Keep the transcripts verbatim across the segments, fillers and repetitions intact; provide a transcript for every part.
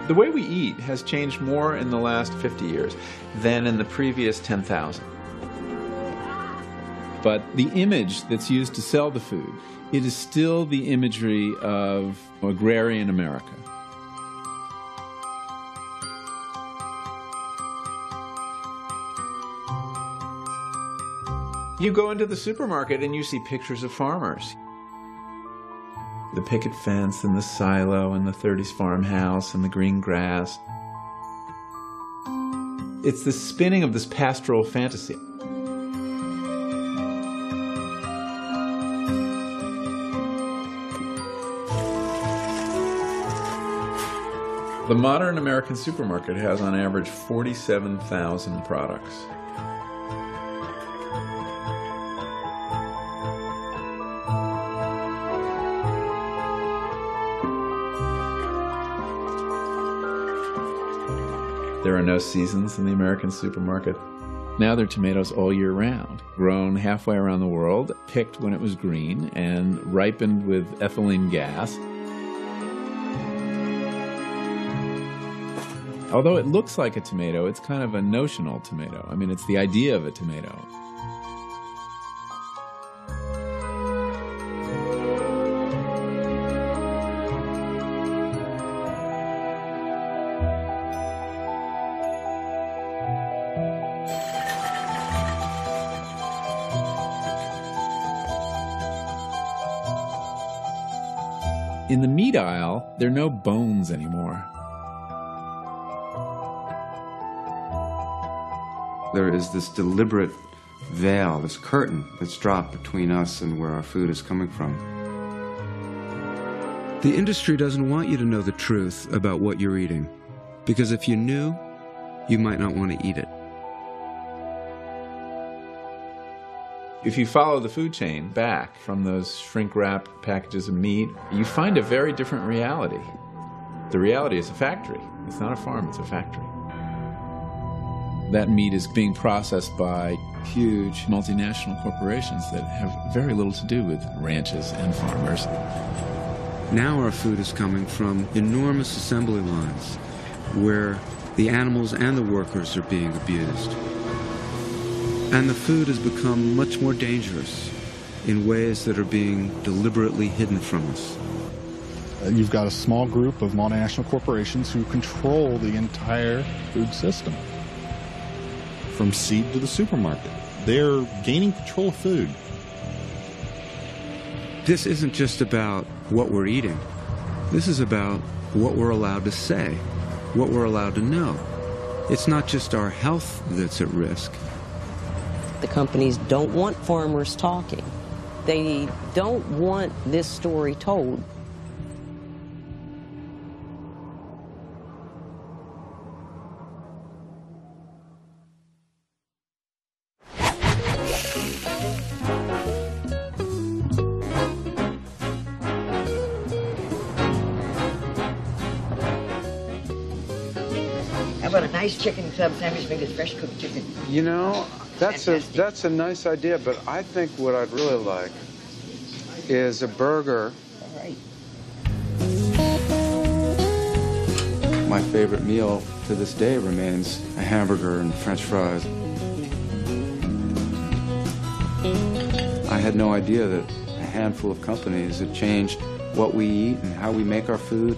The way we eat has changed more in the last fifty years than in the previous ten thousand. But the image that's used to sell the food, it is still the imagery of agrarian America. You go into the supermarket and you see pictures of farmers. The picket fence and the silo and the thirties farmhouse and the green grass. It's the spinning of this pastoral fantasy. The modern American supermarket has on average forty-seven thousand products. There are no seasons in the American supermarket. Now there are tomatoes all year round, grown halfway around the world, picked when it was green, and ripened with ethylene gas. Although it looks like a tomato, it's kind of a notional tomato. I mean, it's the idea of a tomato. In the meat aisle, there are no bones anymore. There is this deliberate veil, this curtain that's dropped between us and where our food is coming from. The industry doesn't want you to know the truth about what you're eating, because if you knew, you might not want to eat it. If you follow the food chain back from those shrink-wrapped packages of meat, you find a very different reality. The reality is a factory. It's not a farm, it's a factory. That meat is being processed by huge multinational corporations that have very little to do with ranches and farmers. Now our food is coming from enormous assembly lines where the animals and the workers are being abused. And the food has become much more dangerous in ways that are being deliberately hidden from us. Uh, you've got a small group of multinational corporations who control the entire food system. From seed to the supermarket, they're gaining control of food. This isn't just about what we're eating. This is about what we're allowed to say, what we're allowed to know. It's not just our health that's at risk. The companies don't want farmers talking. They don't want this story told. How about a nice chicken club sandwich made with fresh cooked chicken? You know, that's Fantastic. a that's a nice idea, but I think what I'd really like is a burger. All right. My favorite meal to this day remains a hamburger and French fries. I had no idea that a handful of companies had changed what we eat and how we make our food.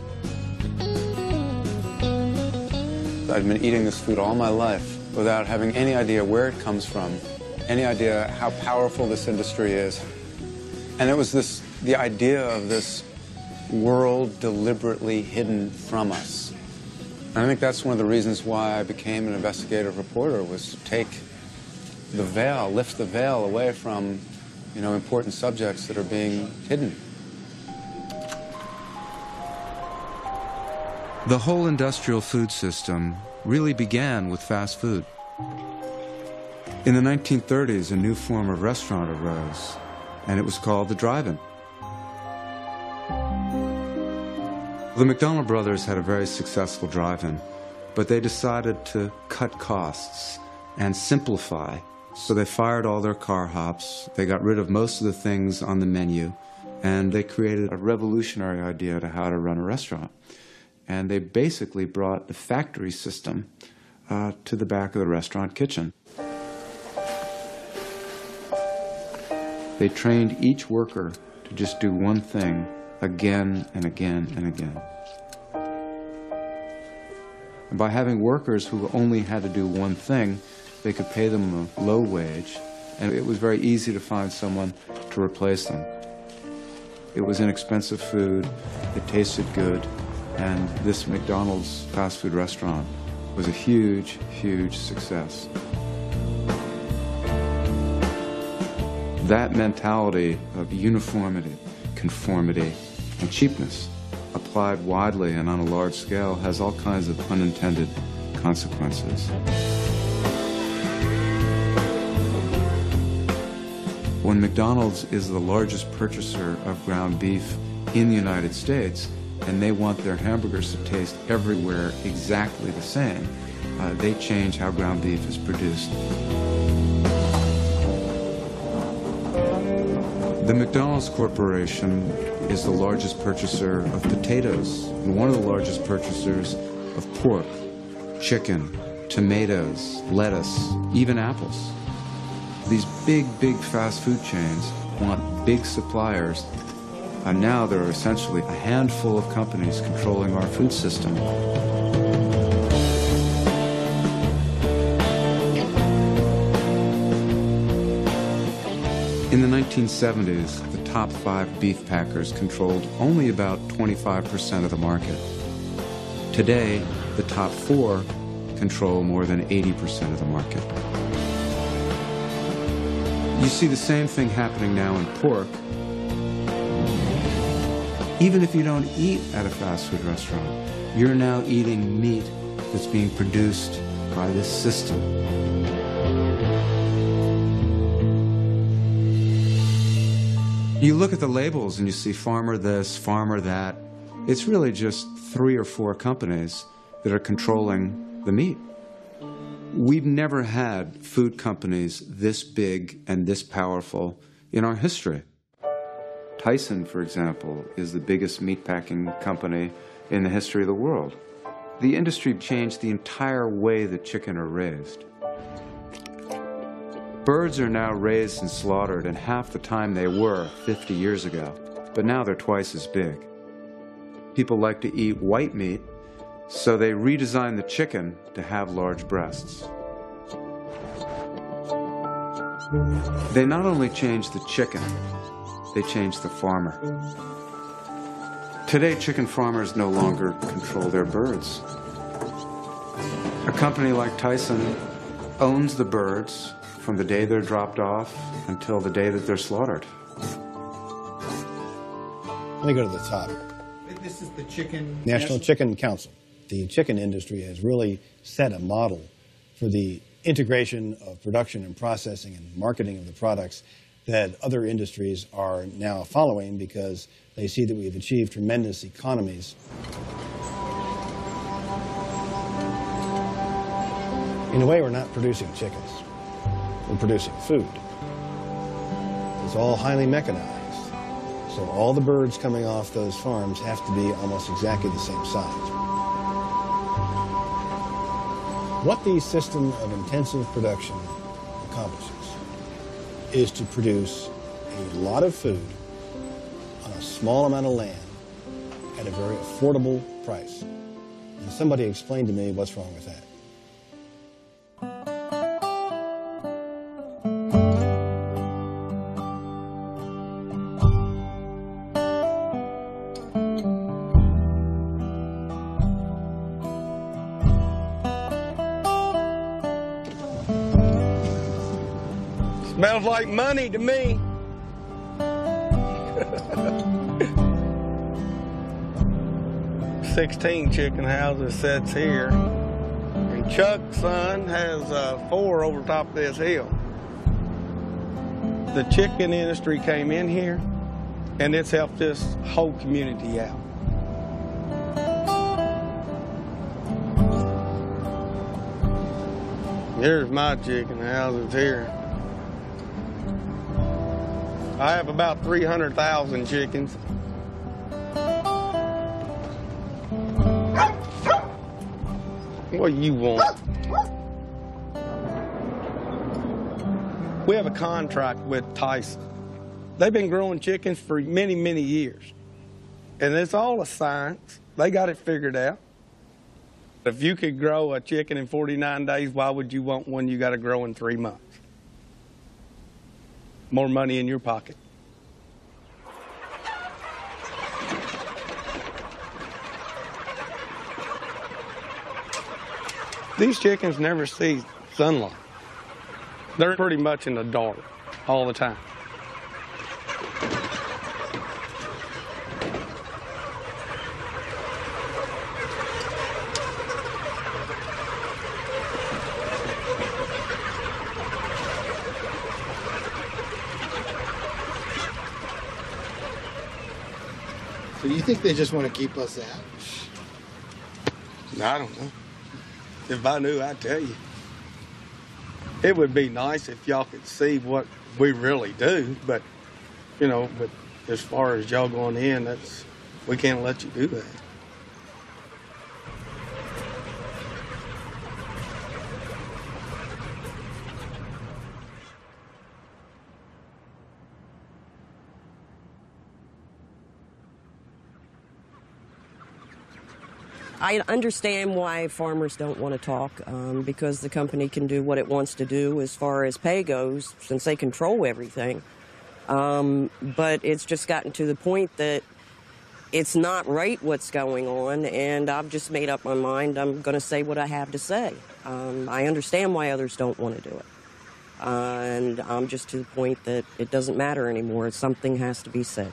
I've been eating this food all my life without having any idea where it comes from, any idea how powerful this industry is. And it was this, the idea of this world deliberately hidden from us. And I think that's one of the reasons why I became an investigative reporter, was to take the veil, lift the veil away from, you know, important subjects that are being hidden. The whole industrial food system really began with fast food. In the nineteen thirties, a new form of restaurant arose, and it was called the drive-in. The McDonald brothers had a very successful drive-in, but they decided to cut costs and simplify. So they fired all their car hops, they got rid of most of the things on the menu, and they created a revolutionary idea to how to run a restaurant. and they basically brought the factory system uh, to the back of the restaurant kitchen. They trained each worker to just do one thing again and again and again. And by having workers who only had to do one thing, they could pay them a low wage, and it was very easy to find someone to replace them. It was inexpensive food, it tasted good, and this McDonald's fast food restaurant was a huge, huge success. That mentality of uniformity, conformity, and cheapness applied widely and on a large scale has all kinds of unintended consequences. When McDonald's is the largest purchaser of ground beef in the United States, and they want their hamburgers to taste everywhere exactly the same, uh, they change how ground beef is produced. The McDonald's Corporation is the largest purchaser of potatoes and one of the largest purchasers of pork, chicken, tomatoes, lettuce, even apples. These big, big fast food chains want big suppliers, and now there are essentially a handful of companies controlling our food system. In the nineteen seventies, the top five beef packers controlled only about twenty-five percent of the market. Today, the top four control more than eighty percent of the market. You see the same thing happening now in pork. Even if you don't eat at a fast food restaurant, you're now eating meat that's being produced by this system. You look at the labels and you see farmer this, farmer that. It's really just three or four companies that are controlling the meat. We've never had food companies this big and this powerful in our history. Tyson, for example, is the biggest meatpacking company in the history of the world. The industry changed the entire way that chicken are raised. Birds are now raised and slaughtered in half the time they were fifty years ago, but now they're twice as big. People like to eat white meat, so they redesigned the chicken to have large breasts. They not only changed the chicken, they changed the farmer. Today, chicken farmers no longer control their birds. A company like Tyson owns the birds from the day they're dropped off until the day that they're slaughtered. Let me go to the top. This is the Chicken... National Chicken Council. The chicken industry has really set a model for the integration of production and processing and marketing of the products that other industries are now following because they see that we've achieved tremendous economies. In a way, we're not producing chickens. We're producing food. It's all highly mechanized. So all the birds coming off those farms have to be almost exactly the same size. What the system of intensive production accomplishes is to produce a lot of food on a small amount of land at a very affordable price. And somebody explained to me what's wrong with that. Smells like money to me. Sixteen chicken houses sits here. And Chuck's son has uh, four over top of this hill. The chicken industry came in here, and it's helped this whole community out. Here's my chicken houses here. I have about three hundred thousand chickens. What do you want? We have a contract with Tyson. They've been growing chickens for many, many years. And it's all a science. They got it figured out. If you could grow a chicken in forty-nine days, why would you want one you got to grow in three months? More money in your pocket. These chickens never see sunlight. They're pretty much in the dark all the time. So you think they just want to keep us out? I don't know. If I knew, I'd tell you. It would be nice if y'all could see what we really do, but, you know, but as far as y'all going in, that's, we can't let you do that. I understand why farmers don't want to talk, um, because the company can do what it wants to do as far as pay goes, since they control everything. Um, but it's just gotten to the point that it's not right what's going on, and I've just made up my mind. I'm going to say what I have to say. Um, I understand why others don't want to do it. Uh, and I'm just to the point that it doesn't matter anymore. Something has to be said.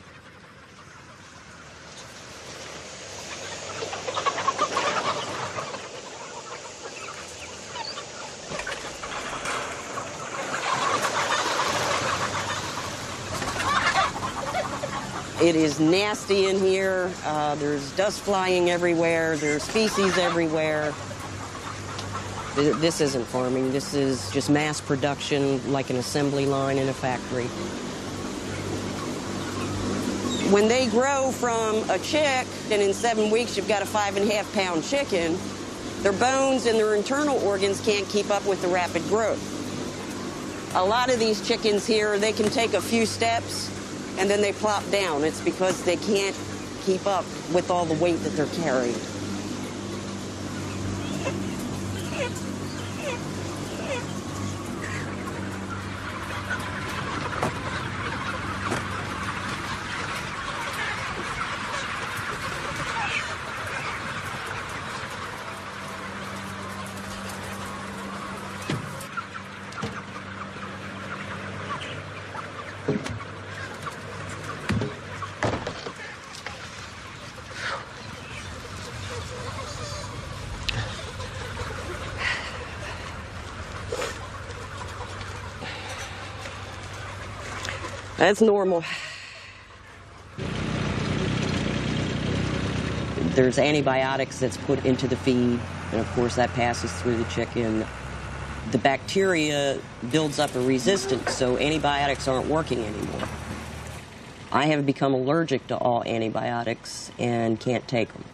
It is nasty in here. Uh, there's dust flying everywhere. There's feces everywhere. This isn't farming. This is just mass production, like an assembly line in a factory. When they grow from a chick, and in seven weeks you've got a five and a half pound chicken, their bones and their internal organs can't keep up with the rapid growth. A lot of these chickens here, they can take a few steps and then they plop down. It's because they can't keep up with all the weight that they're carrying. That's normal. There's antibiotics that's put into the feed, and of course that passes through the chicken. The bacteria builds up a resistance, so antibiotics aren't working anymore. I have become allergic to all antibiotics and can't take them.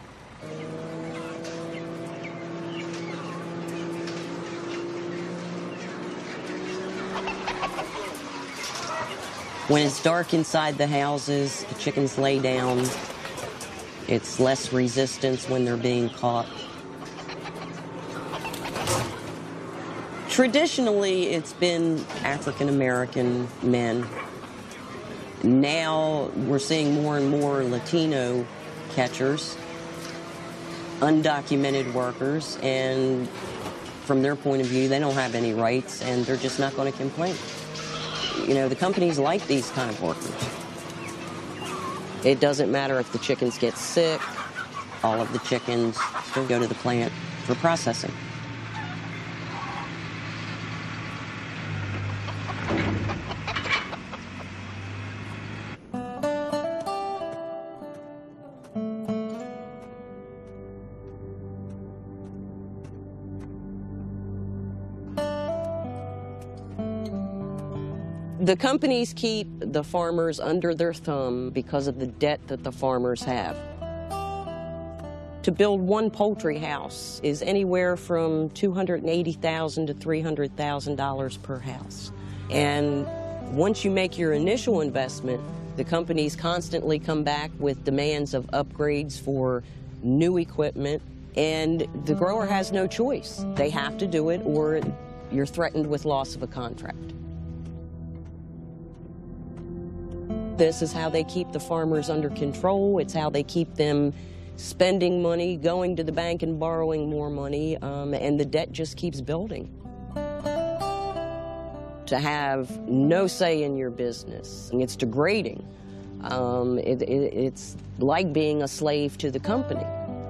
When it's dark inside the houses, the chickens lay down. It's less resistance when they're being caught. Traditionally, it's been African American men. Now we're seeing more and more Latino catchers, undocumented workers, and from their point of view, they don't have any rights and they're just not going to complain. You know, the companies like these kind of workers. It doesn't matter if the chickens get sick, all of the chickens still go to the plant for processing. The companies keep the farmers under their thumb because of the debt that the farmers have. To build one poultry house is anywhere from two hundred eighty thousand dollars to three hundred thousand dollars per house. And once you make your initial investment, the companies constantly come back with demands of upgrades for new equipment, and the grower has no choice. They have to do it, or you're threatened with loss of a contract. This is how they keep the farmers under control. It's how they keep them spending money, going to the bank and borrowing more money, um, and the debt just keeps building. To have no say in your business, and it's degrading. Um, it, it, it's like being a slave to the company.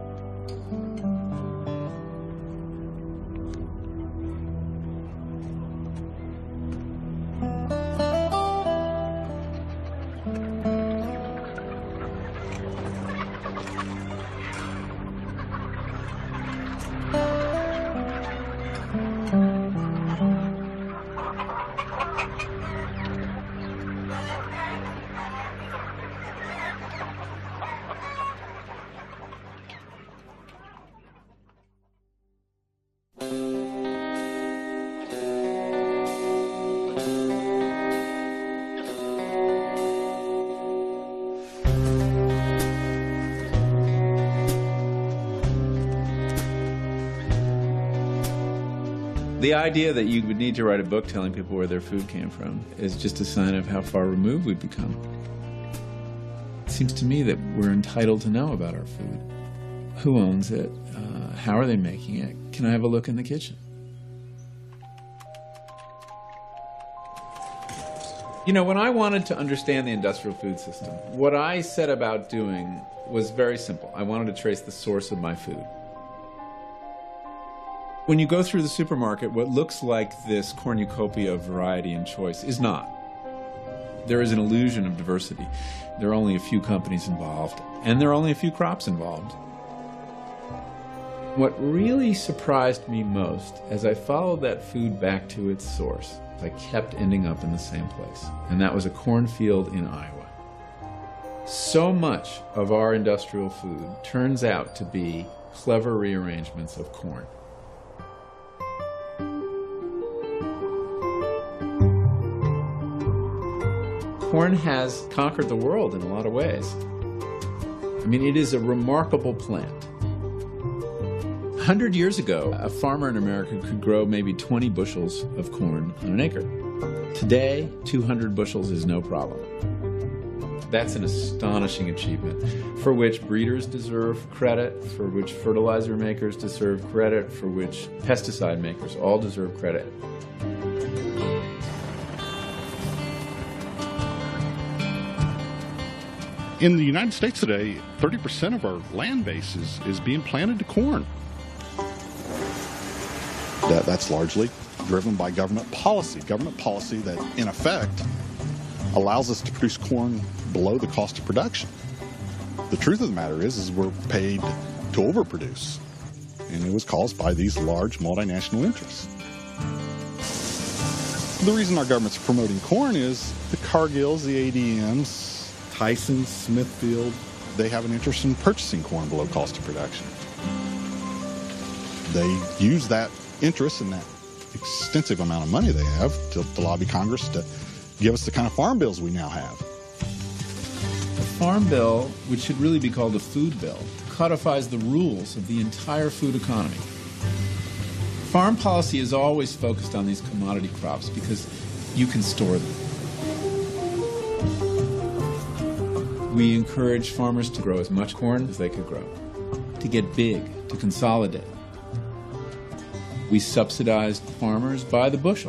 The idea that you would need to write a book telling people where their food came from is just a sign of how far removed we've become. It seems to me that we're entitled to know about our food. Who owns it? Uh, how are they making it? Can I have a look in the kitchen? You know, when I wanted to understand the industrial food system, what I set about doing was very simple. I wanted to trace the source of my food. When you go through the supermarket, what looks like this cornucopia of variety and choice is not. There is an illusion of diversity. There are only a few companies involved, and there are only a few crops involved. What really surprised me most as I followed that food back to its source, I kept ending up in the same place, and that was a cornfield in Iowa. So much of our industrial food turns out to be clever rearrangements of corn. Corn has conquered the world in a lot of ways. I mean, it is a remarkable plant. A hundred years ago, a farmer in America could grow maybe twenty bushels of corn on an acre. Today, two hundred bushels is no problem. That's an astonishing achievement, for which breeders deserve credit, for which fertilizer makers deserve credit, for which pesticide makers all deserve credit. In the United States today, thirty percent of our land base is, is being planted to corn. That, that's largely driven by government policy, government policy that, in effect, allows us to produce corn below the cost of production. The truth of the matter is, is we're paid to overproduce, and it was caused by these large multinational interests. The reason our government's promoting corn is the Cargills, the A D Ms, Tyson, Smithfield, they have an interest in purchasing corn below cost of production. They use that interest and that extensive amount of money they have to, to lobby Congress to give us the kind of farm bills we now have. A farm bill, which should really be called a food bill, codifies the rules of the entire food economy. Farm policy is always focused on these commodity crops because you can store them. We encourage farmers to grow as much corn as they could grow, to get big, to consolidate. We subsidized farmers by the bushel.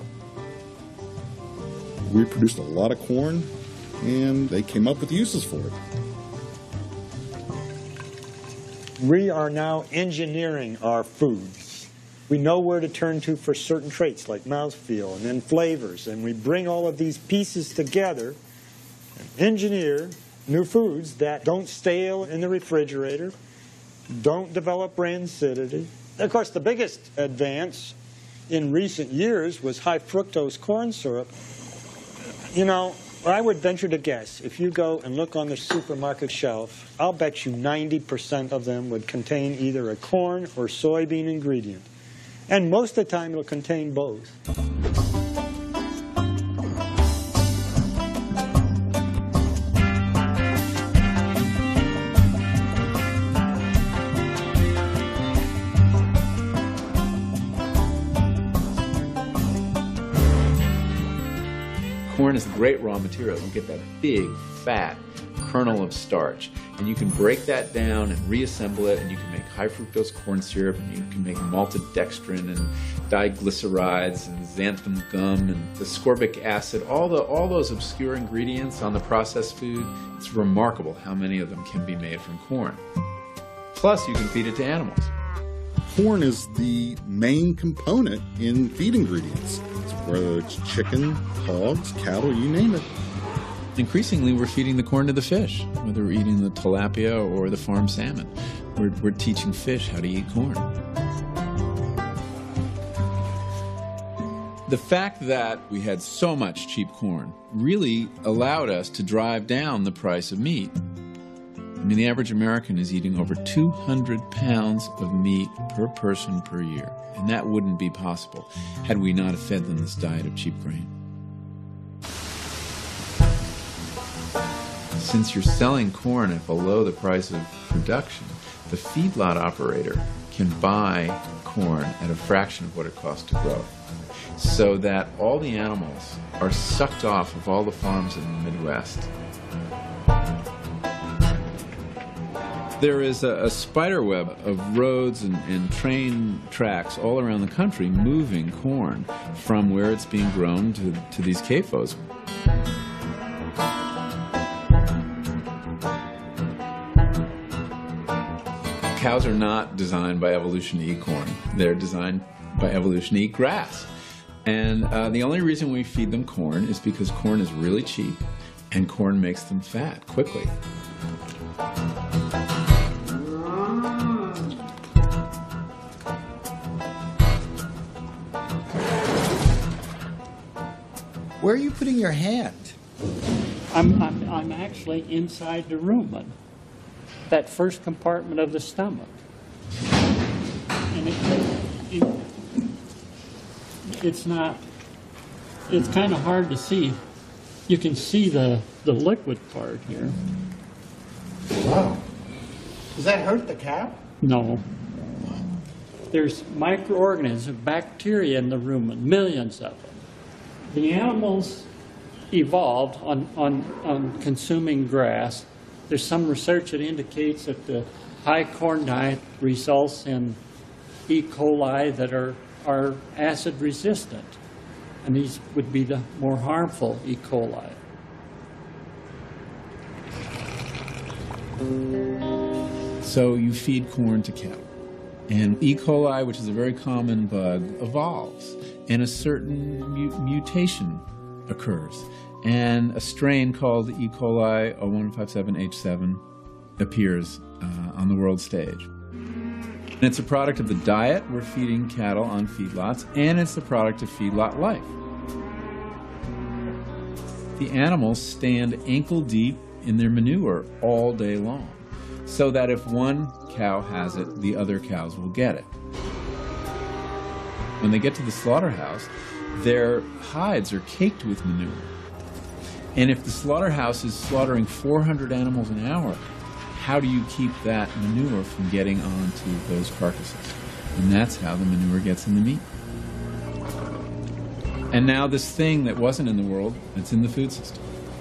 We produced a lot of corn, and they came up with uses for it. We are now engineering our foods. We know where to turn to for certain traits like mouthfeel and then flavors, and we bring all of these pieces together and engineer new foods that don't stale in the refrigerator, don't develop rancidity. Of course, the biggest advance in recent years was high fructose corn syrup. You know, Well, I would venture to guess, if you go and look on the supermarket shelf, I'll bet you ninety percent of them would contain either a corn or soybean ingredient. And most of the time it'll contain both. Corn is a great raw material. You get that big, fat kernel of starch. And you can break that down and reassemble it, and you can make high fructose corn syrup, and you can make malted dextrin and diglycerides and xanthan gum and ascorbic acid, all, the, all those obscure ingredients on the processed food. It's remarkable how many of them can be made from corn. Plus, you can feed it to animals. Corn is the main component in feed ingredients, whether it's chicken, hogs, cattle, you name it. Increasingly, we're feeding the corn to the fish, whether we're eating the tilapia or the farm salmon. We're, we're teaching fish how to eat corn. The fact that we had so much cheap corn really allowed us to drive down the price of meat. I mean, the average American is eating over two hundred pounds of meat per person per year, and that wouldn't be possible had we not fed them this diet of cheap grain. Since you're selling corn at below the price of production, the feedlot operator can buy corn at a fraction of what it costs to grow, so that all the animals are sucked off of all the farms in the Midwest. There is a, a spider web of roads and, and train tracks all around the country moving corn from where it's being grown to, to these C A F Os. Cows are not designed by evolution to eat corn. They're designed by evolution to eat grass. And uh, the only reason we feed them corn is because corn is really cheap, and corn makes them fat quickly. Where are you putting your hand? I'm, I'm, I'm actually inside the rumen, that first compartment of the stomach. And it, it, it's not, it's kind of hard to see. You can see the, the liquid part here. Wow. Does that hurt the cow? No. There's microorganisms, bacteria in the rumen, millions of them. The animals evolved on, on, on consuming grass. There's some research that indicates that the high corn diet results in E. coli that are, are acid resistant. And these would be the more harmful E. coli. So you feed corn to cattle. And E. coli, which is a very common bug, evolves. And a certain mu mutation occurs. And a strain called E. coli zero one five seven H seven appears uh, on the world stage. And it's a product of the diet we're feeding cattle on feedlots, and it's the product of feedlot life. The animals stand ankle deep in their manure all day long, so that if one cow has it, the other cows will get it. When they get to the slaughterhouse, their hides are caked with manure. And if the slaughterhouse is slaughtering four hundred animals an hour, how do you keep that manure from getting onto those carcasses? And that's how the manure gets in the meat. And now this thing that wasn't in the world, it's in the food system.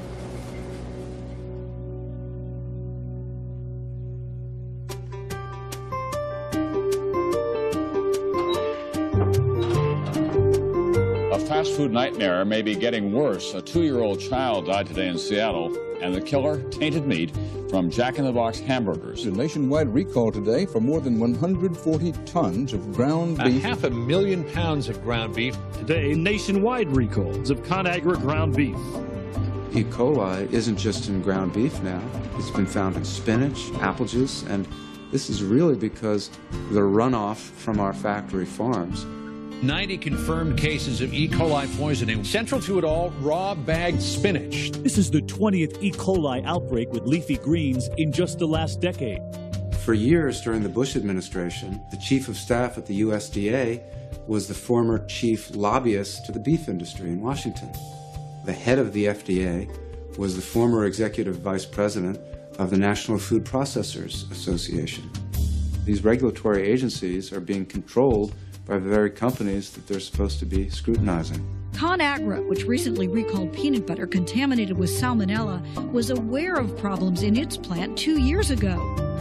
Fast food nightmare may be getting worse. A two-year-old child died today in Seattle, and the killer, tainted meat from Jack in the Box hamburgers. A nationwide recall today for more than one hundred forty tons of ground beef. A half a million pounds of ground beef. Today, nationwide recalls of ConAgra ground beef. E. coli isn't just in ground beef now. It's been found in spinach, apple juice, and this is really because the runoff from our factory farms ninety confirmed cases of E. coli poisoning. Central to it all, raw bagged spinach. This is the twentieth E. coli outbreak with leafy greens in just the last decade. For years during the Bush administration, the chief of staff at the U S D A was the former chief lobbyist to the beef industry in Washington. The head of the F D A was the former executive vice president of the National Food Processors Association. These regulatory agencies are being controlled by the very companies that they're supposed to be scrutinizing. ConAgra, which recently recalled peanut butter contaminated with salmonella, was aware of problems in its plant two years ago.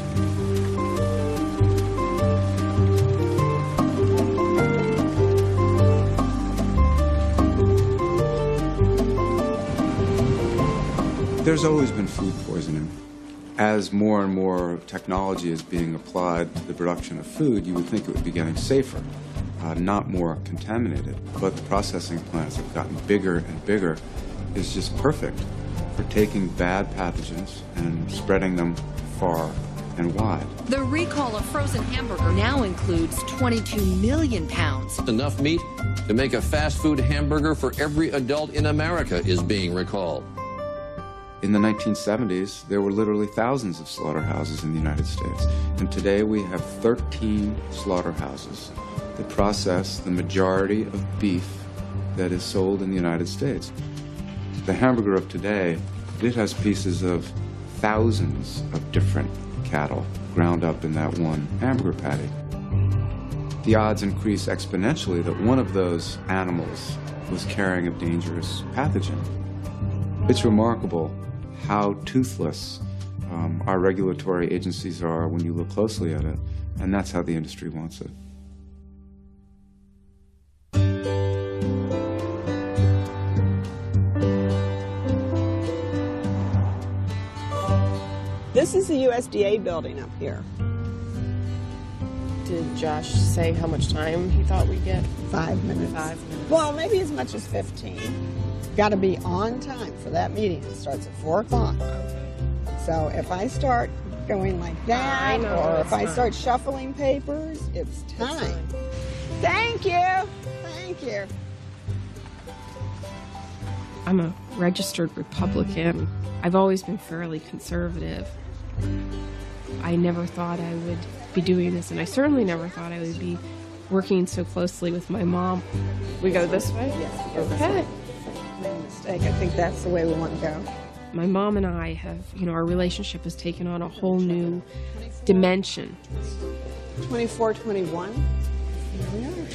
There's always been food poisoning. As more and more technology is being applied to the production of food, you would think it would be getting safer, uh, not more contaminated. But the processing plants have gotten bigger and bigger. It's just perfect for taking bad pathogens and spreading them far and wide. The recall of frozen hamburger now includes twenty-two million pounds. Enough meat to make a fast food hamburger for every adult in America is being recalled. In the nineteen seventies, there were literally thousands of slaughterhouses in the United States. And today we have thirteen slaughterhouses that process the majority of beef that is sold in the United States. The hamburger of today, it has pieces of thousands of different cattle ground up in that one hamburger patty. The odds increase exponentially that one of those animals was carrying a dangerous pathogen. It's remarkable how toothless um, our regulatory agencies are when you look closely at it, and that's how the industry wants it. This is the U S D A building up here. Did Josh say how much time he thought we'd get? Five minutes. Five minutes. Well, maybe as much as fifteen. Got to be on time for that meeting. It starts at four o'clock. So if I start going like that, I know, or if I fine. start shuffling papers, it's time. Thank you. Thank you. I'm a registered Republican. I've always been fairly conservative. I never thought I would be doing this, and I certainly never thought I would be working so closely with my mom. We go this way? Yes. Okay. Mistake. I think that's the way we want to go. My mom and I have, you know, our relationship has taken on a whole new dimension. twenty-four twenty-one. Here we are.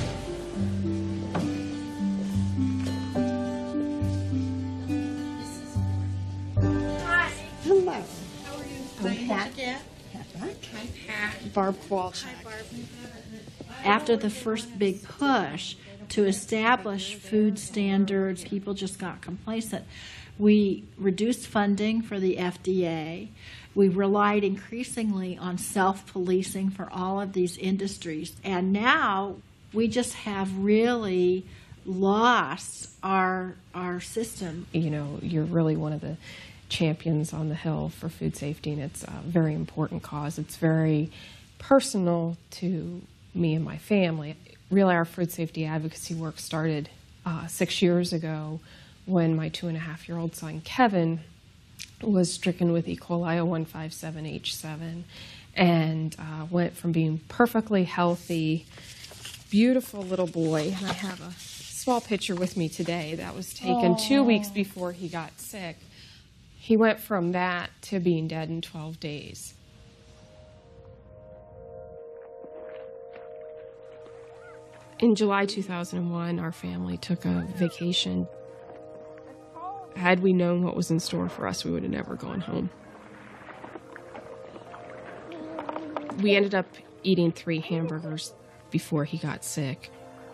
Hi. Hello. How are you? I'm Pat. Hi, Pat. Barb Walsh. Hi, Barb. After the first big push to establish food standards, people just got complacent. We reduced funding for the F D A. We relied increasingly on self-policing for all of these industries. And now we just have really lost our our system. You know, you're really one of the champions on the Hill for food safety, and it's a very important cause. It's very personal to me and my family. Really, our food safety advocacy work started uh, six years ago when my two and a half year old son, Kevin, was stricken with E. coli oh one five seven H seven and uh, went from being perfectly healthy, beautiful little boy, and I have a small picture with me today that was taken Aww. two weeks before he got sick. He went from that to being dead in twelve days. In July two thousand one, our family took a vacation. Had we known what was in store for us, we would have never gone home. We ended up eating three hamburgers before he got sick.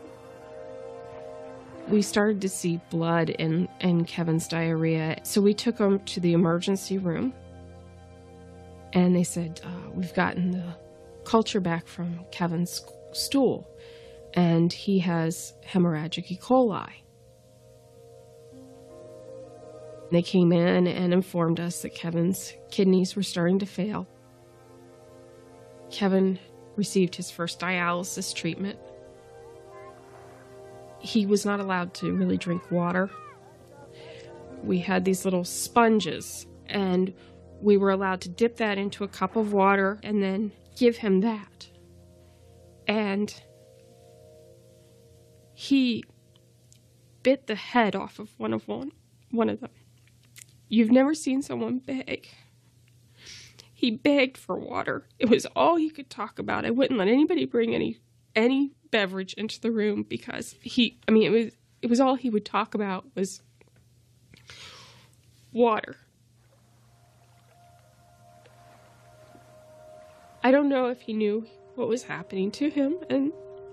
We started to see blood in, in Kevin's diarrhea, so we took him to the emergency room, and they said, uh, we've gotten the culture back from Kevin's stool, and he has hemorrhagic E. coli. They came in and informed us that Kevin's kidneys were starting to fail. Kevin received his first dialysis treatment. he was not allowed to really drink water. We had these little sponges, and we were allowed to dip that into a cup of water and then give him that. And he bit the head off of one of one, one of them. You've never seen someone beg. He begged for water. It was all he could talk about. I wouldn't let anybody bring any any beverage into the room because he, I mean, it was it was all he would talk about was water. I don't know if he knew what was happening to him, and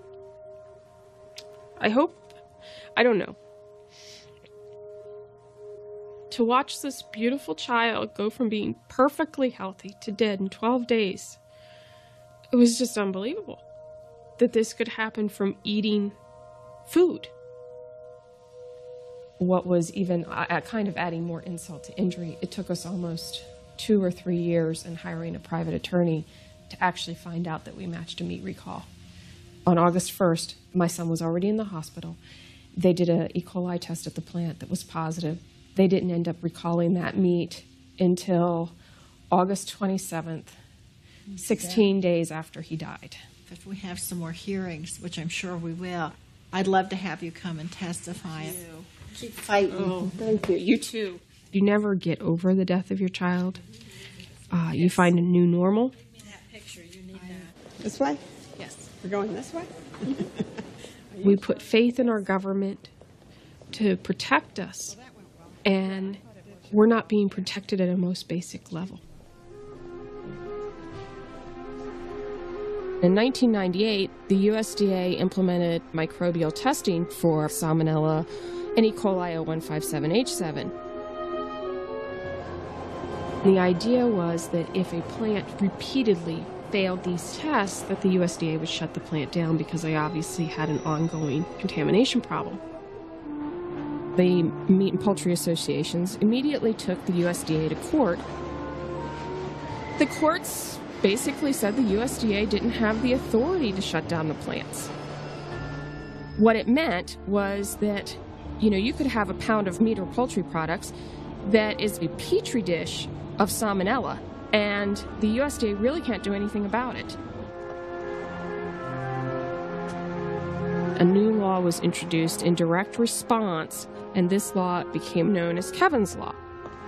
I hope, I don't know. To watch this beautiful child go from being perfectly healthy to dead in twelve days, it was just unbelievable that this could happen from eating food. What was even uh, kind of adding more insult to injury, it took us almost two or three years in hiring a private attorney to actually find out that we matched a meat recall. On August first, my son was already in the hospital. They did an E. coli test at the plant that was positive. They didn't end up recalling that meat until August twenty-seventh, sixteen days after he died. If we have some more hearings, which I'm sure we will, I'd love to have you come and testify. Keep fighting. Oh, thank you. You too. You never get over the death of your child. Uh, you find a new normal. This way? Yes. We're going this way? We put faith in our government to protect us, and we're not being protected at a most basic level. In nineteen ninety-eight, the U S D A implemented microbial testing for Salmonella and E. coli zero one five seven H seven. The idea was that if a plant repeatedly failed these tests, that the U S D A would shut the plant down because they obviously had an ongoing contamination problem. The Meat and Poultry Associations immediately took the U S D A to court. The courts basically said the U S D A didn't have the authority to shut down the plants. What it meant was that, you know, you could have a pound of meat or poultry products that is a petri dish of Salmonella, and the U S D A really can't do anything about it. A new law was introduced in direct response, and this law became known as Kevin's Law.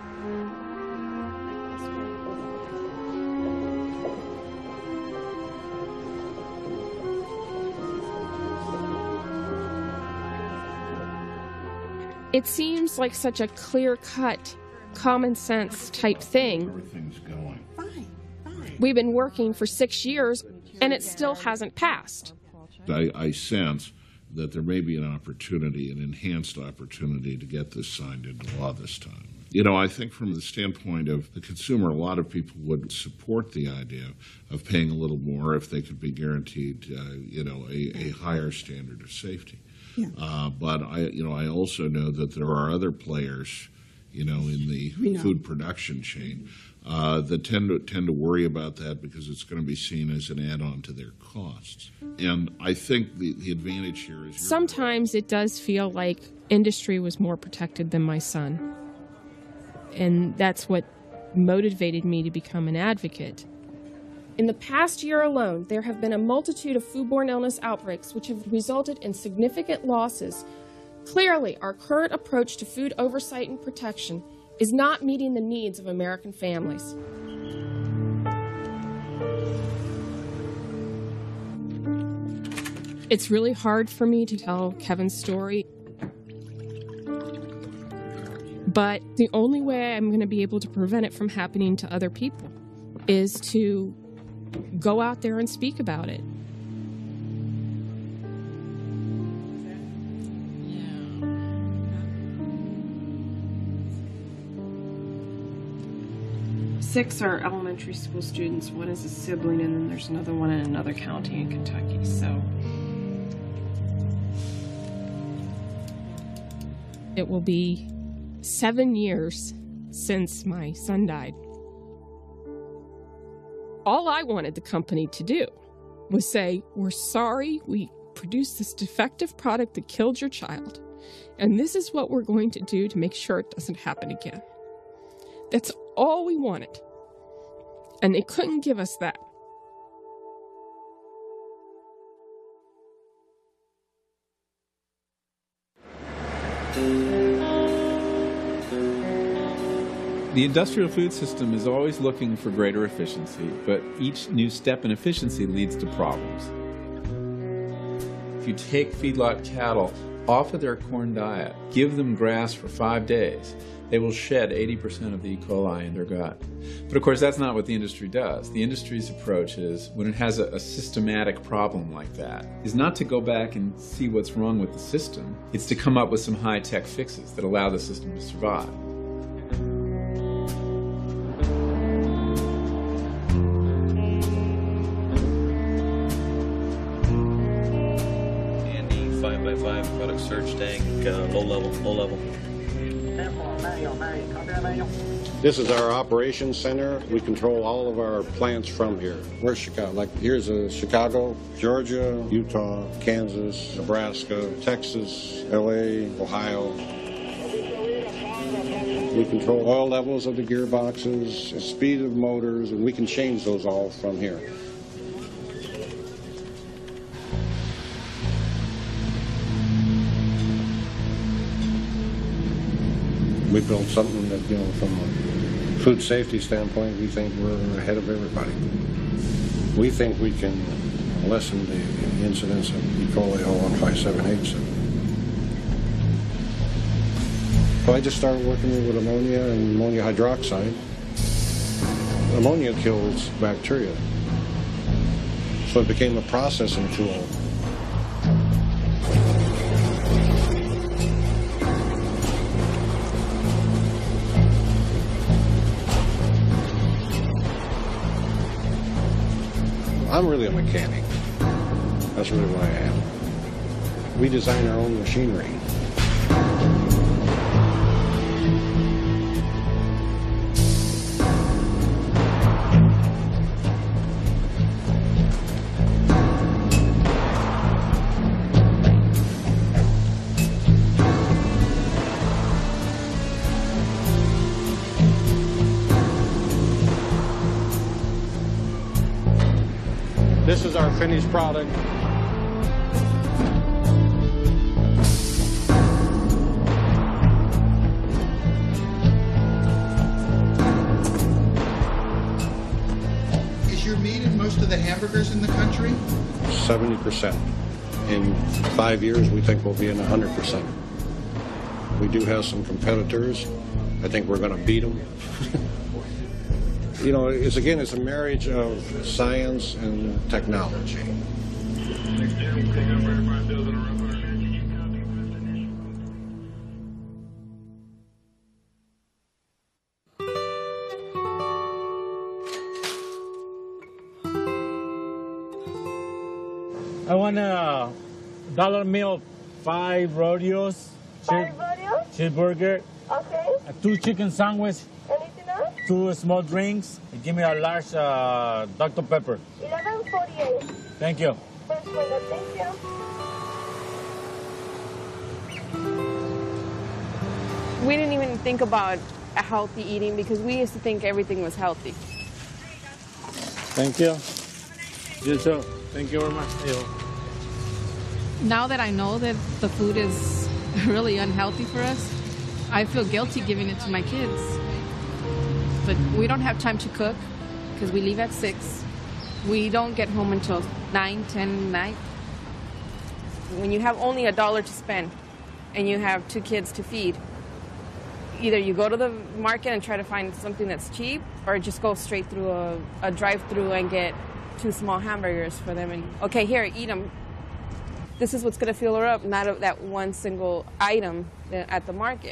It seems like such a clear-cut, common-sense type thing. Everything's going. Fine, fine. We've been working for six years, and it still hasn't passed. I, I sense that there may be an opportunity, an enhanced opportunity to get this signed into law this time. You know, I think from the standpoint of the consumer, a lot of people would support the idea of paying a little more if they could be guaranteed, uh, you know, a, a higher standard of safety. Yeah. Uh, but I, you know, I also know that there are other players, you know, in the We know. food production chain uh, that tend to tend to worry about that because it's going to be seen as an add-on to their costs. And I think the, the advantage here is Sometimes it does feel like industry was more protected than my son. And that's what motivated me to become an advocate. In the past year alone, there have been a multitude of foodborne illness outbreaks which have resulted in significant losses. Clearly, our current approach to food oversight and protection is not meeting the needs of American families. It's really hard for me to tell Kevin's story. But the only way I'm going to be able to prevent it from happening to other people is to go out there and speak about it. Six are elementary school students. One is a sibling, and then there's another one in another county in Kentucky. So it will be seven years since my son died. All I wanted the company to do was say, we're sorry, we produced this defective product that killed your child, and this is what we're going to do to make sure it doesn't happen again. That's all we wanted. And they couldn't give us that. The industrial food system is always looking for greater efficiency, but each new step in efficiency leads to problems. If you take feedlot cattle off of their corn diet, give them grass for five days, they will shed eighty percent of the E. coli in their gut. But of course, that's not what the industry does. The industry's approach is, when it has a, a systematic problem like that, is not to go back and see what's wrong with the system. It's to come up with some high-tech fixes that allow the system to survive. five by five product search tank, uh, low level, low level. This is our operations center. We control all of our plants from here. We're Chicago. Like here's a Chicago, Georgia, Utah, Kansas, Nebraska, Texas, L A, Ohio. We control oil levels of the gearboxes, the speed of motors, and we can change those all from here. We built something that, you know, from a food safety standpoint, we think we're ahead of everybody. We think we can lessen the incidence of E. coli oh one five seven eight. So I just started working with ammonia and ammonia hydroxide. Ammonia kills bacteria, so it became a processing tool. I'm really a mechanic. That's really what I am. We design our own machinery. This is our finished product. Is your meat in most of the hamburgers in the country? seventy percent. In five years, we think we'll be in one hundred percent. We do have some competitors. I think we're going to beat them. You know, it's again, it's a marriage of science and technology. I want a dollar meal, five rodeos, Five rodeos? cheeseburger, Okay. uh, two chicken sandwich, Anything else? two small drinks, and give me a large uh, Doctor Pepper. eleven forty-eight. Thank you. First window, thank you. We didn't even think about a healthy eating because we used to think everything was healthy. Thank you. You too. Thank you very much. Now that I know that the food is really unhealthy for us, I feel guilty giving it to my kids. But we don't have time to cook because we leave at six. We don't get home until nine, ten at night. When you have only a dollar to spend and you have two kids to feed, either you go to the market and try to find something that's cheap or just go straight through a, a drive-through and get two small hamburgers for them and, okay, here, eat them. This is what's going to fill her up, not that one single item at the market.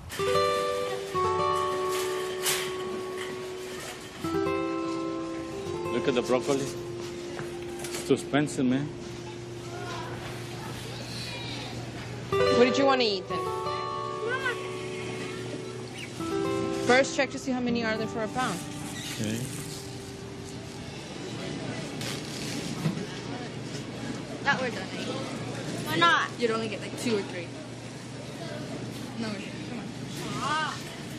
Look at the broccoli. It's too expensive, man. What did you want to eat then? First, check to see how many are there for a pound. Okay. That we're done. Eh? Why not? You'd only get like two or three. No, we're done. Come on. Ah.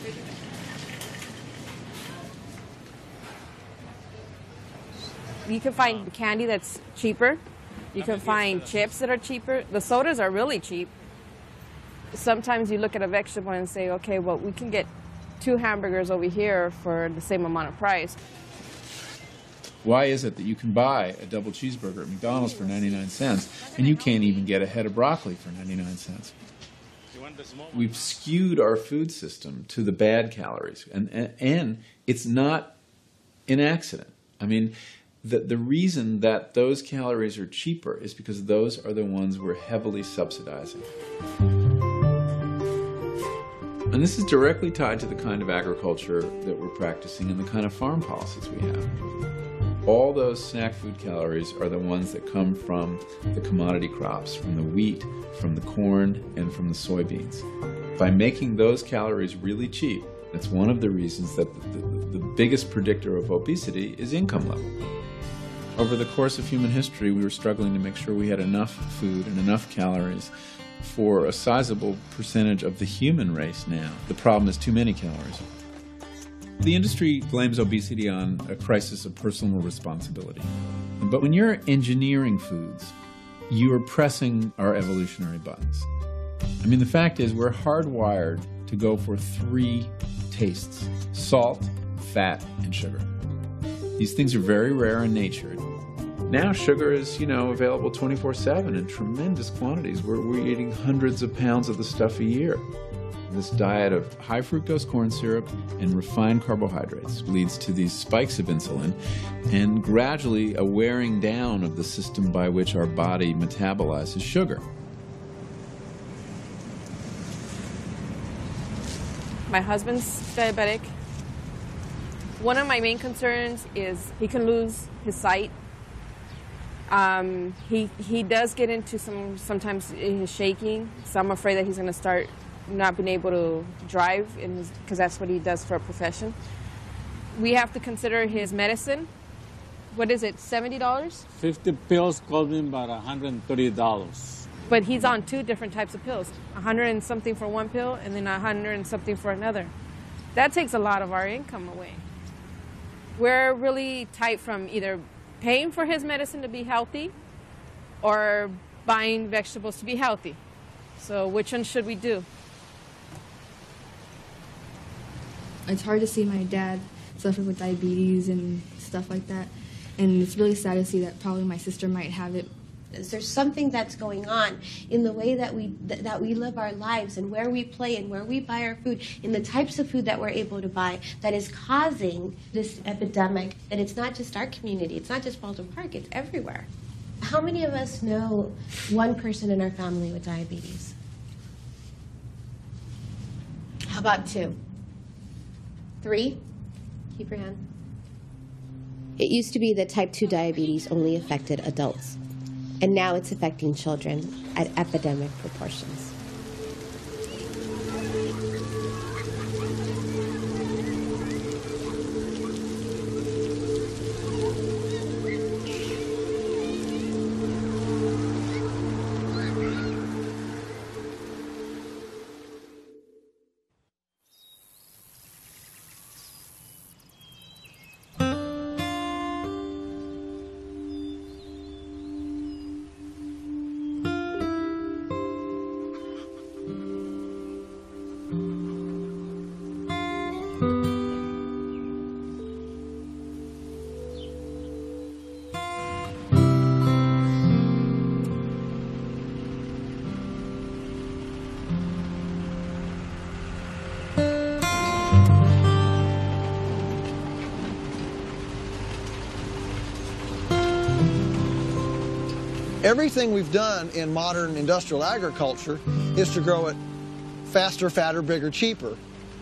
You can find candy that's cheaper. You can find chips that are cheaper. The sodas are really cheap. Sometimes you look at a vegetable and say, okay, well, we can get two hamburgers over here for the same amount of price. Why is it that you can buy a double cheeseburger at McDonald's for ninety-nine cents and you can't even get a head of broccoli for ninety-nine cents? We've skewed our food system to the bad calories, and, and, and it's not an accident. I mean, the, the reason that those calories are cheaper is because those are the ones we're heavily subsidizing. And this is directly tied to the kind of agriculture that we're practicing and the kind of farm policies we have. All those snack food calories are the ones that come from the commodity crops, from the wheat, from the corn, and from the soybeans. By making those calories really cheap, it's one of the reasons that the, the, the biggest predictor of obesity is income level. Over the course of human history, we were struggling to make sure we had enough food and enough calories for a sizable percentage of the human race now. The problem is too many calories. The industry blames obesity on a crisis of personal responsibility. But when you're engineering foods, you are pressing our evolutionary buttons. I mean, the fact is we're hardwired to go for three tastes: salt, fat, and sugar. These things are very rare in nature. Now sugar is, you know, available twenty-four seven in tremendous quantities. We're, we're eating hundreds of pounds of the stuff a year. This diet of high fructose corn syrup and refined carbohydrates leads to these spikes of insulin and gradually a wearing down of the system by which our body metabolizes sugar. My husband's diabetic. One of my main concerns is he can lose his sight. Um, he, he does get into some, sometimes his shaking, so I'm afraid that he's going to start not being able to drive because that's what he does for a profession. We have to consider his medicine. What is it, seventy dollars? fifty pills cost me about one hundred thirty dollars. But he's on two different types of pills, one hundred and something for one pill and then one hundred and something for another. That takes a lot of our income away. We're really tight from either paying for his medicine to be healthy or buying vegetables to be healthy. So which one should we do? It's hard to see my dad suffer with diabetes and stuff like that. And it's really sad to see that probably my sister might have it. There's something that's going on in the way that we th that we live our lives and where we play and where we buy our food, in the types of food that we're able to buy, that is causing this epidemic. And it's not just our community, it's not just Baldwin Park, it's everywhere. How many of us know one person in our family with diabetes? How about two? Three? Keep your hand. It used to be that type two diabetes only affected adults, and now it's affecting children at epidemic proportions. Everything we've done in modern industrial agriculture is to grow it faster, fatter, bigger, cheaper.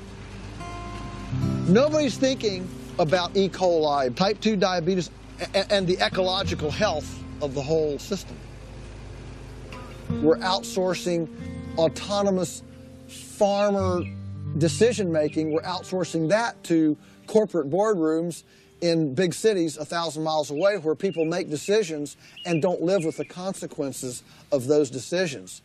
Nobody's thinking about E. coli, type two diabetes, and the ecological health of the whole system. We're outsourcing autonomous farmer decision-making. We're outsourcing that to corporate boardrooms in big cities a thousand miles away where people make decisions and don't live with the consequences of those decisions.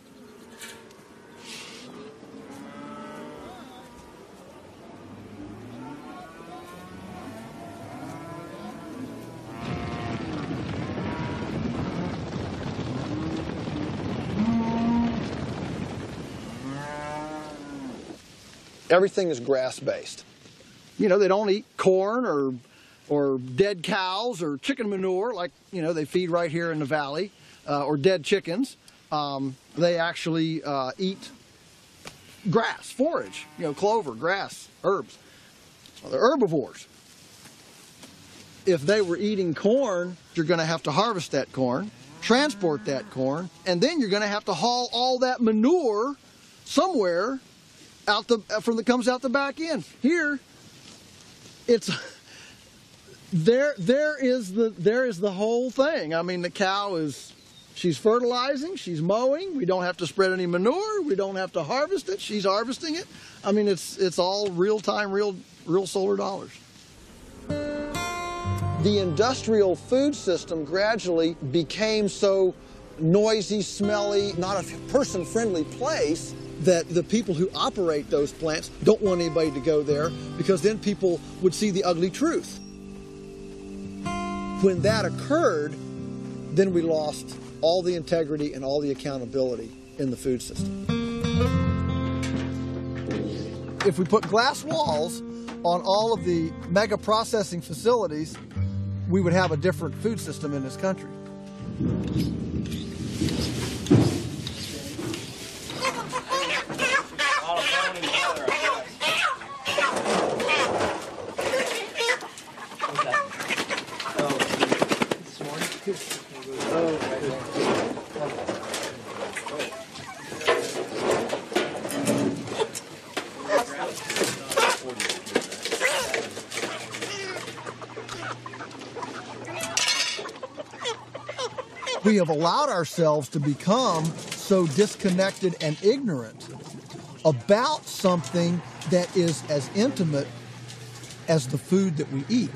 Everything is grass-based. You know, they don't eat corn or, or dead cows or chicken manure like, you know, they feed right here in the valley, uh, or dead chickens. Um, they actually uh, eat grass, forage, you know, clover, grass, herbs. Well, they're herbivores. If they were eating corn, you're going to have to harvest that corn, transport that corn, and then you're going to have to haul all that manure somewhere out the from the comes out the back end. Here, it's there. There is the there is the whole thing. I mean, the cow is she's fertilizing, she's mowing. We don't have to spread any manure. We don't have to harvest it. She's harvesting it. I mean, it's it's all real time, real real solar dollars. The industrial food system gradually became so noisy, smelly, not a person-friendly place that the people who operate those plants don't want anybody to go there because then people would see the ugly truth. When that occurred, then we lost all the integrity and all the accountability in the food system. If we put glass walls on all of the mega processing facilities, we would have a different food system in this country. We have allowed ourselves to become so disconnected and ignorant about something that is as intimate as the food that we eat.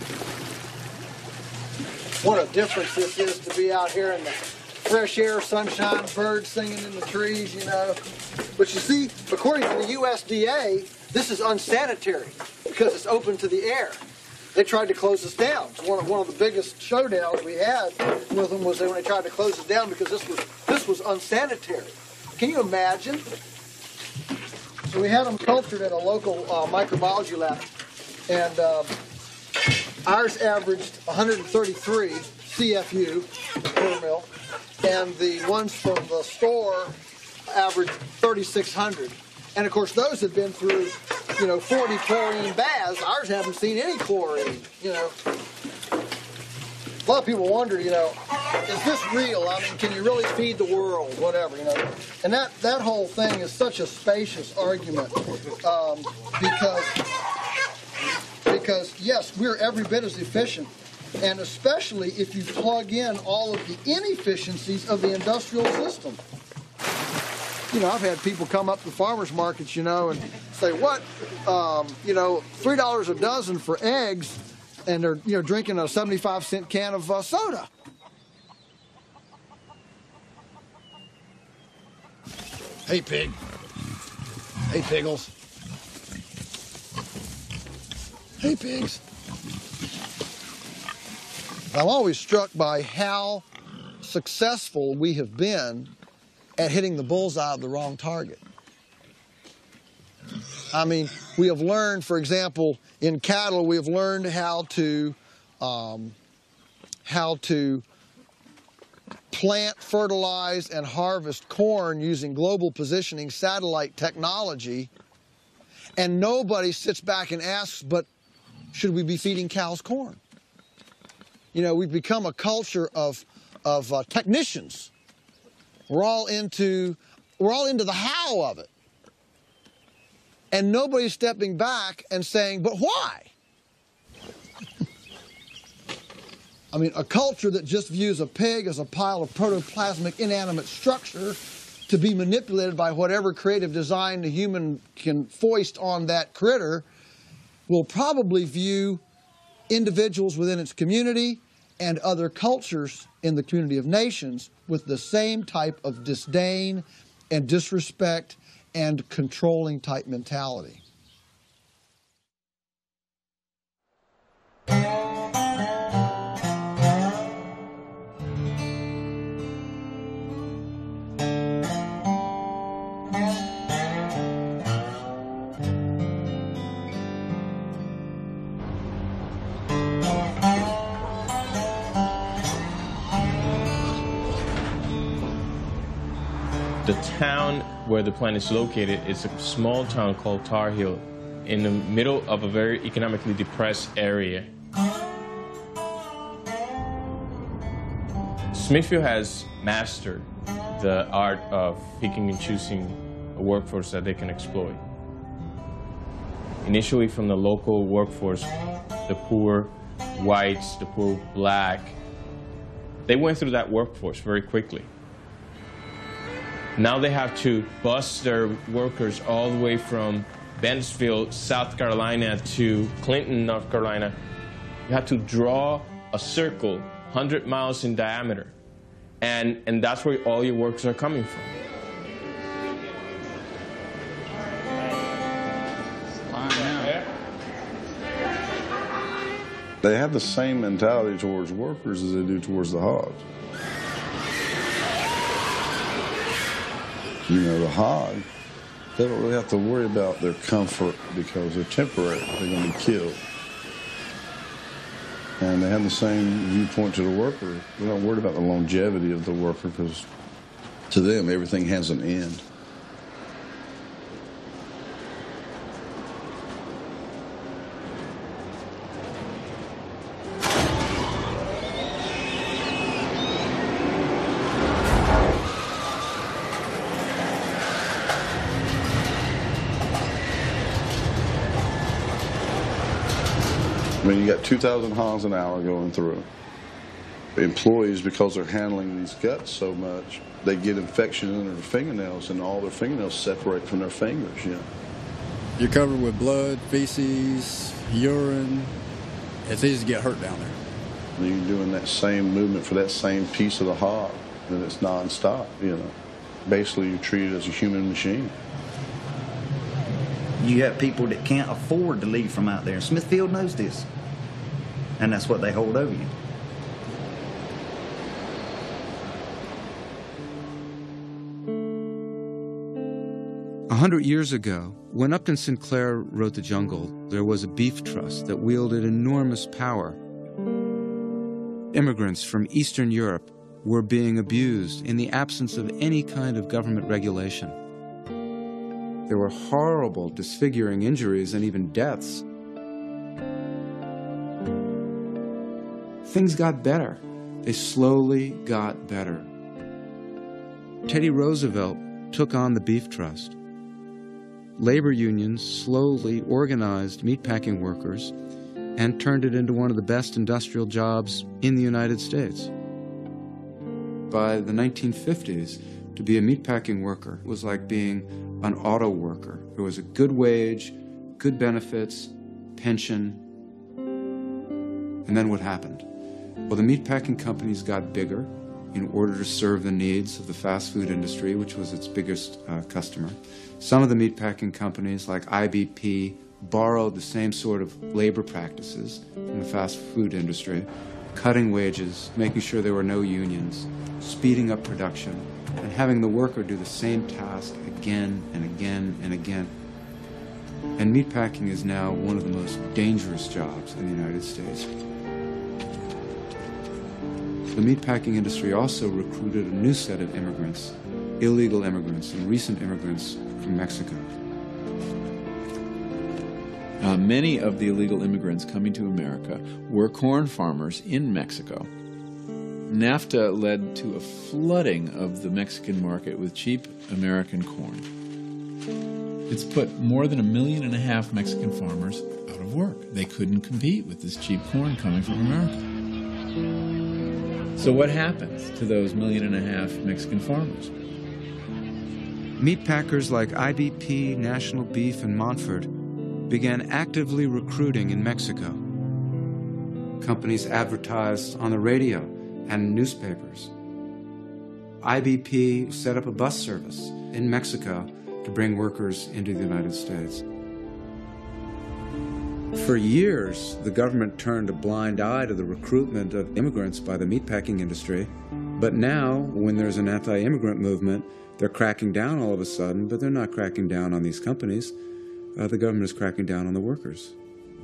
What a difference this is to be out here in the fresh air, sunshine, birds singing in the trees, you know. But you see, according to the U S D A, this is unsanitary because it's open to the air. They tried to close us down. One of, one of the biggest showdowns we had with them was when they tried to close us down because this was this was unsanitary. Can you imagine? So we had them cultured at a local uh, microbiology lab, and uh, ours averaged one hundred thirty-three C F U per mil, and the ones from the store averaged thirty-six hundred. And of course, those had been through, you know, forty chlorine baths. Ours haven't seen any chlorine, you know. A lot of people wonder, you know, is this real? I mean, can you really feed the world? Whatever, you know. And that, that whole thing is such a spacious argument um, because, because, yes, we're every bit as efficient, and especially if you plug in all of the inefficiencies of the industrial system. You know, I've had people come up to farmers markets, you know, and say, what, um, you know, three dollars a dozen for eggs, and they're, you know, drinking a seventy-five cent can of uh, soda. Hey, pig. Hey, piggles. Hey, pigs. I'm always struck by how successful we have been at hitting the bullseye of the wrong target. I mean, we have learned, for example, in cattle, we have learned how to um, how to plant, fertilize, and harvest corn using global positioning satellite technology, and nobody sits back and asks, but should we be feeding cows corn? You know, we've become a culture of of uh, technicians. We're all into, we're all into the how of it. And nobody's stepping back and saying, but why? I mean, a culture that just views a pig as a pile of protoplasmic inanimate structure to be manipulated by whatever creative design the human can foist on that critter will probably view individuals within its community and other cultures in the community of nations with the same type of disdain and disrespect and controlling type mentality. The town where the plant is located is a small town called Tar Heel in the middle of a very economically depressed area. Smithfield has mastered the art of picking and choosing a workforce that they can exploit. Initially from the local workforce, the poor whites, the poor black, they went through that workforce very quickly. Now they have to bus their workers all the way from Bensfield, South Carolina to Clinton, North Carolina. You have to draw a circle one hundred miles in diameter. And, and that's where all your workers are coming from. They have the same mentality towards workers as they do towards the hogs. You know, the hog, they don't really have to worry about their comfort because they're temporary. They're going to be killed. And they have the same viewpoint to the worker. They're not worried about the longevity of the worker because to them, everything has an end. I mean, you got two thousand hogs an hour going through. Employees, because they're handling these guts so much, they get infection in their fingernails, and all their fingernails separate from their fingers, you know. You're covered with blood, feces, urine. It's easy to get hurt down there. You're doing that same movement for that same piece of the hog, and it's nonstop, you know. Basically, you're treated as a human machine. You have people that can't afford to leave from out there. Smithfield knows this. And that's what they hold over you. A hundred years ago, when Upton Sinclair wrote The Jungle, there was a beef trust that wielded enormous power. Immigrants from Eastern Europe were being abused in the absence of any kind of government regulation. There were horrible, disfiguring injuries and even deaths. Things got better. They slowly got better. Teddy Roosevelt took on the Beef Trust. Labor unions slowly organized meatpacking workers and turned it into one of the best industrial jobs in the United States. By the nineteen fifties, to be a meatpacking worker was like being an auto worker. There was a good wage, good benefits, pension. And then what happened? Well, the meatpacking companies got bigger in order to serve the needs of the fast food industry, which was its biggest uh, customer. Some of the meatpacking companies, like I B P, borrowed the same sort of labor practices from the fast food industry, cutting wages, making sure there were no unions, speeding up production, and having the worker do the same task again and again and again. And meatpacking is now one of the most dangerous jobs in the United States. The meatpacking industry also recruited a new set of immigrants, illegal immigrants and recent immigrants from Mexico. Uh, many of the illegal immigrants coming to America were corn farmers in Mexico. NAFTA led to a flooding of the Mexican market with cheap American corn. It's put more than a million and a half Mexican farmers out of work. They couldn't compete with this cheap corn coming from America. So what happens to those million and a half Mexican farmers? Meatpackers like I B P, National Beef, and Montford began actively recruiting in Mexico. Companies advertised on the radio and newspapers. I B P set up a bus service in Mexico to bring workers into the United States. For years, the government turned a blind eye to the recruitment of immigrants by the meatpacking industry. But now, when there's an anti-immigrant movement, they're cracking down all of a sudden, but they're not cracking down on these companies. Uh, the government is cracking down on the workers.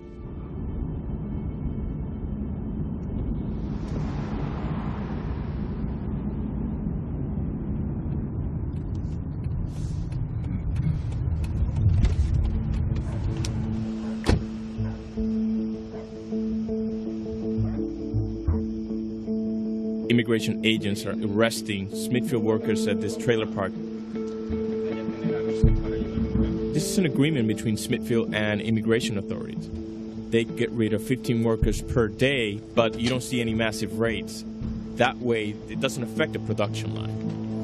Immigration agents are arresting Smithfield workers at this trailer park. This is an agreement between Smithfield and immigration authorities. They get rid of fifteen workers per day, but you don't see any massive raids. That way, it doesn't affect the production line.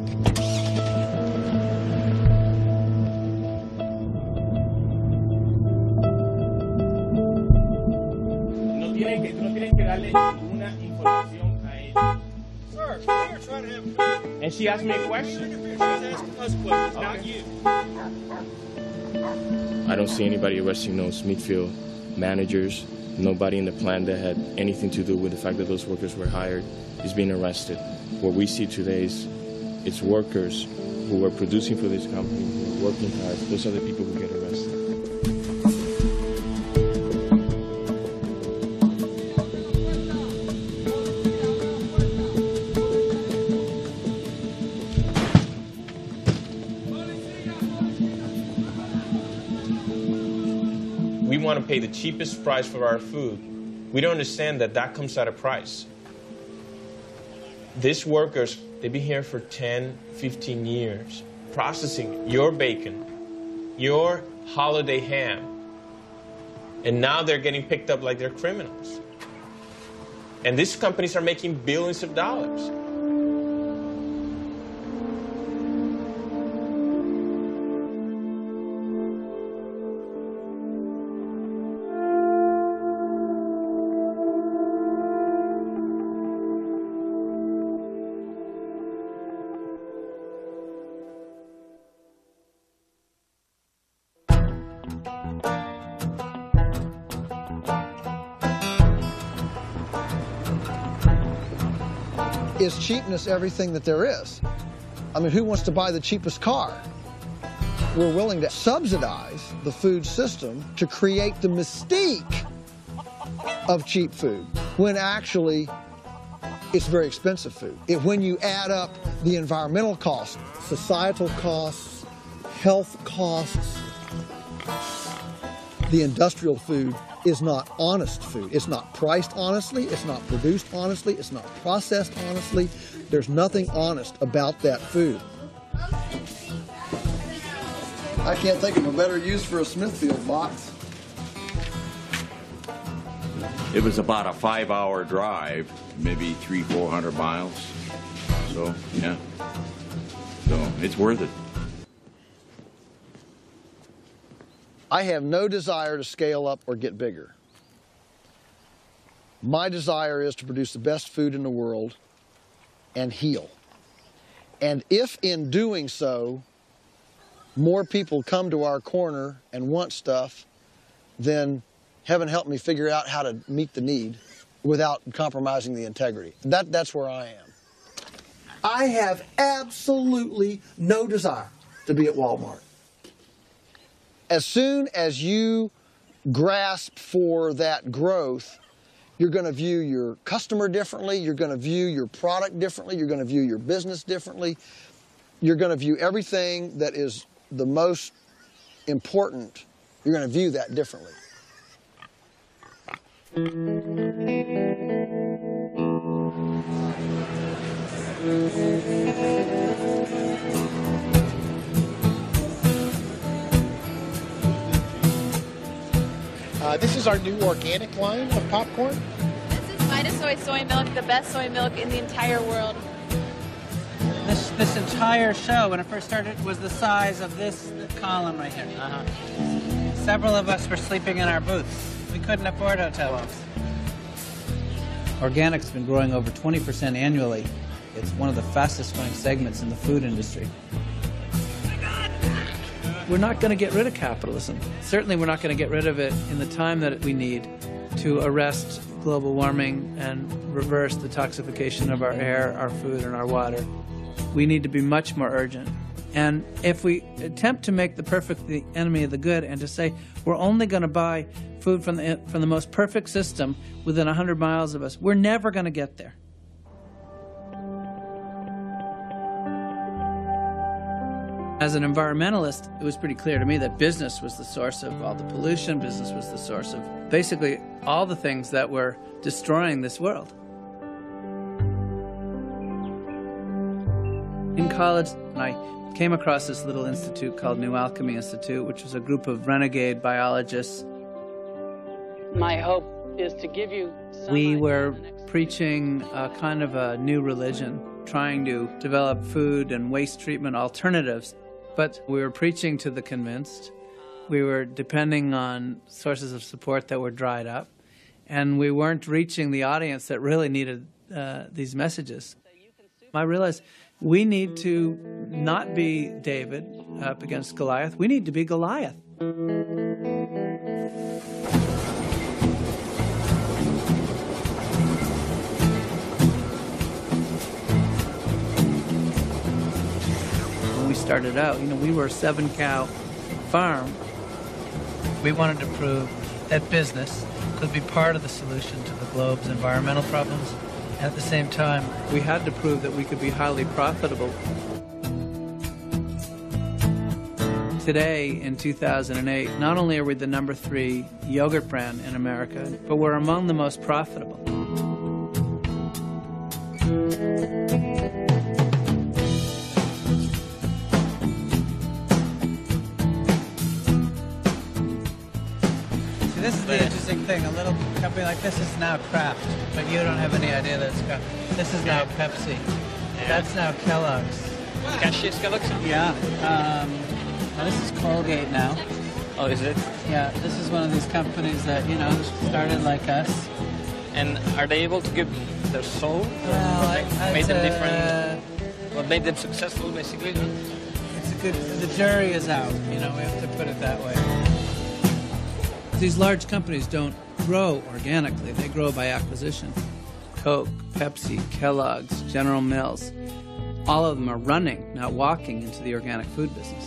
No tienen que, no tienen que darle ninguna información a ella. Sir, we're trying to have food. And she asked me a question. She's asking us questions, not you. I don't see anybody arresting those Smithfield managers. Nobody in the plant that had anything to do with the fact that those workers were hired is being arrested. What we see today is it's workers who are producing for this company, who are working hard. Those are the people who get arrested. We want to pay the cheapest price for our food. We don't understand that that comes at a price. These workers, they've been here for ten, fifteen years, processing your bacon, your holiday ham, and now they're getting picked up like they're criminals. And these companies are making billions of dollars. Is cheapness everything that there is? I mean, who wants to buy the cheapest car? We're willing to subsidize the food system to create the mystique of cheap food, when actually it's very expensive food. It, when you add up the environmental costs, societal costs, health costs, the industrial food is not honest food. It's not priced honestly, it's not produced honestly, it's not processed honestly. There's nothing honest about that food. I can't think of a better use for a Smithfield box. It was about a five-hour drive, maybe three, four hundred miles. So, yeah. So, it's worth it. I have no desire to scale up or get bigger. My desire is to produce the best food in the world and heal. And if in doing so, more people come to our corner and want stuff, then heaven help me figure out how to meet the need without compromising the integrity. That, that's where I am. I have absolutely no desire to be at Walmart. As soon as you grasp for that growth, you're going to view your customer differently, you're going to view your product differently, you're going to view your business differently, you're going to view everything that is the most important, you're going to view that differently. Uh, this is our new organic line of popcorn. This is Vitasoy soy milk, the best soy milk in the entire world. This this entire show, when it first started, was the size of this column right here. Uh-huh. Several of us were sleeping in our booths. We couldn't afford hotel rooms. Organic's been growing over twenty percent annually. It's one of the fastest growing segments in the food industry. We're not going to get rid of capitalism. Certainly we're not going to get rid of it in the time that we need to arrest global warming and reverse the toxification of our air, our food, and our water. We need to be much more urgent. And if we attempt to make the perfect the enemy of the good and to say we're only going to buy food from the, from the most perfect system within one hundred miles of us, we're never going to get there. As an environmentalist, it was pretty clear to me that business was the source of all the pollution, business was the source of basically all the things that were destroying this world. In college, I came across this little institute called New Alchemy Institute, which was a group of renegade biologists. My hope is to give you some We were preaching a kind of a new religion, trying to develop food and waste treatment alternatives. But we were preaching to the convinced. We were depending on sources of support that were dried up. And we weren't reaching the audience that really needed uh, these messages. I realized we need to not be David up against Goliath. We need to be Goliath. When we started out, you know, we were a seven cow farm. We wanted to prove that business could be part of the solution to the globe's environmental problems. And at the same time, we had to prove that we could be highly profitable. Today, in two thousand eight, not only are we the number three yogurt brand in America, but we're among the most profitable. This is the interesting thing. A little company like this is now Kraft, but you don't have any idea that it's Kraft. This is now Pepsi. Yeah. That's now Kellogg's. Cashiers Kellogg's? Yeah. Um, now this is Colgate now. Oh, is it? Yeah. This is one of these companies that, you know, started like us. And are they able to give their soul? Well, what I, made them uh, different? What made them successful, basically? It's a good. The jury is out. You know, we have to put it that way. These large companies don't grow organically. They grow by acquisition. Coke, Pepsi, Kellogg's, General Mills, all of them are running, not walking, into the organic food business.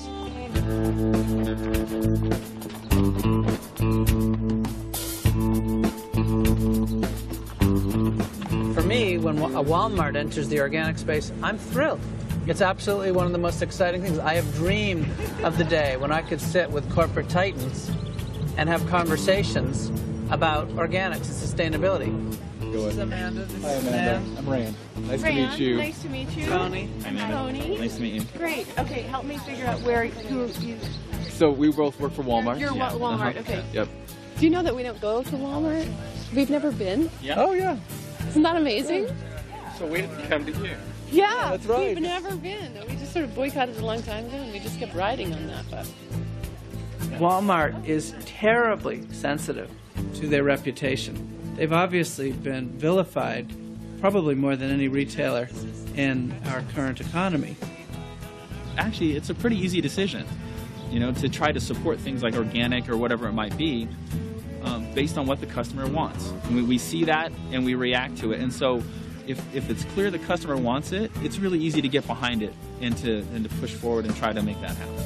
For me, when a Walmart enters the organic space, I'm thrilled. It's absolutely one of the most exciting things. I have dreamed of the day when I could sit with corporate titans and have conversations about organics and sustainability. This is Amanda. This Hi, is Amanda. Sam. I'm Rand. Nice Rand, to meet you. Nice to meet you. Tony. Hi, Amanda. Tony. Nice to meet you. Great. Okay, help me figure out where who you. So we both work for Walmart. You're yeah. Wa- Walmart. Uh-huh. Okay. Yep. Do you know that we don't go to Walmart? We've never been. Yeah. Oh yeah. Isn't that amazing? So we didn't come to you. Yeah, Yeah, that's right. We've never been. We just sort of boycotted a long time ago, and we just kept riding on that. But Walmart is terribly sensitive to their reputation. They've obviously been vilified, probably more than any retailer in our current economy. Actually, it's a pretty easy decision, you know, to try to support things like organic or whatever it might be, um, based on what the customer wants. And we, we see that and we react to it. And so if, if it's clear the customer wants it, it's really easy to get behind it and to, and to push forward and try to make that happen.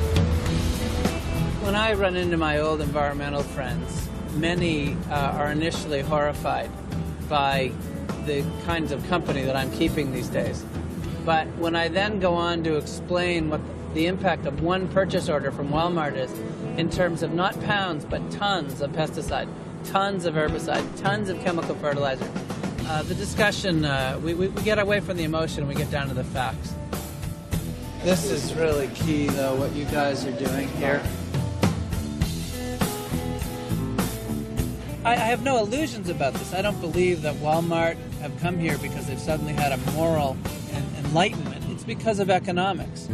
When I run into my old environmental friends, many uh, are initially horrified by the kinds of company that I'm keeping these days. But when I then go on to explain what the impact of one purchase order from Walmart is, in terms of not pounds, but tons of pesticide, tons of herbicide, tons of chemical fertilizer, uh, the discussion, uh, we, we, we get away from the emotion and we get down to the facts. This is really key, though, what you guys are doing here. I have no illusions about this. I don't believe that Walmart have come here because they've suddenly had a moral enlightenment. It's because of economics.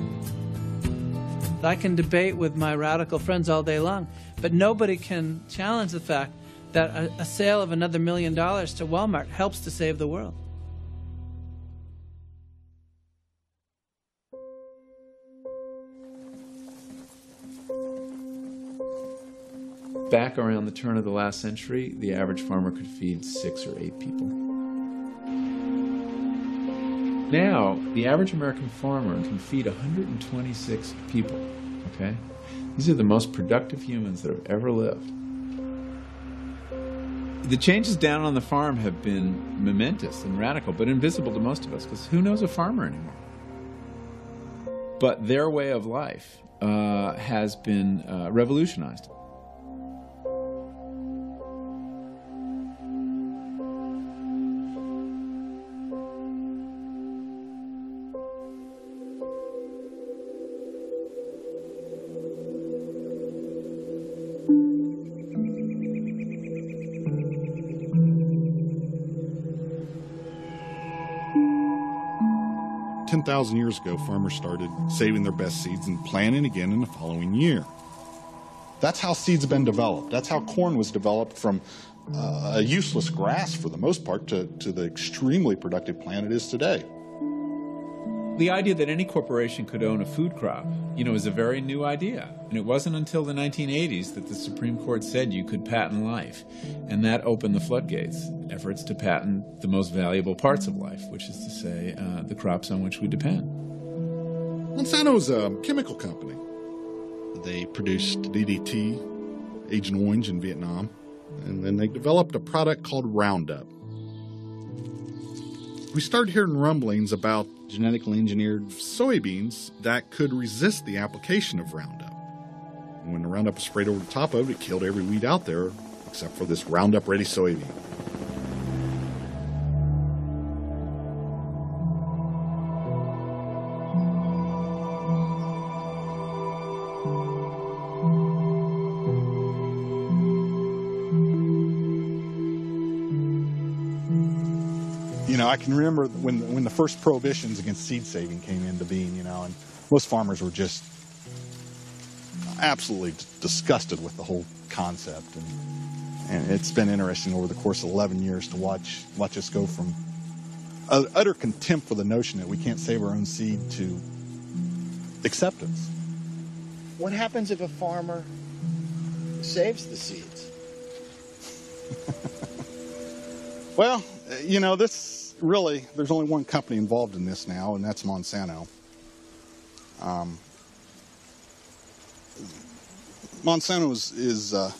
I can debate with my radical friends all day long, but nobody can challenge the fact that a, a sale of another million dollars to Walmart helps to save the world. Back around the turn of the last century, the average farmer could feed six or eight people. Now, the average American farmer can feed one hundred twenty-six people, okay? These are the most productive humans that have ever lived. The changes down on the farm have been momentous and radical, but invisible to most of us, because who knows a farmer anymore? But their way of life uh, has been uh, revolutionized. ten thousand years ago, farmers started saving their best seeds and planting again in the following year. That's how seeds have been developed. That's how corn was developed from uh, a useless grass, for the most part, to, to the extremely productive plant it is today. The idea that any corporation could own a food crop, you know, is a very new idea. And it wasn't until the nineteen eighties that the Supreme Court said you could patent life. And that opened the floodgates, efforts to patent the most valuable parts of life, which is to say, uh, the crops on which we depend. Monsanto is a chemical company. They produced D D T, Agent Orange in Vietnam, and then they developed a product called Roundup. We started hearing rumblings about genetically engineered soybeans that could resist the application of Roundup. And when the Roundup was sprayed over the top of it, it killed every weed out there except for this Roundup-ready soybean. You know, I can remember when when the first prohibitions against seed saving came into being, you know, and most farmers were just absolutely disgusted with the whole concept. And, and it's been interesting over the course of eleven years to watch, watch us go from utter contempt for the notion that we can't save our own seed to acceptance. What happens if a farmer saves the seeds? Well, you know, this really, there's only one company involved in this now, and that's Monsanto. Um, Monsanto is, is uh,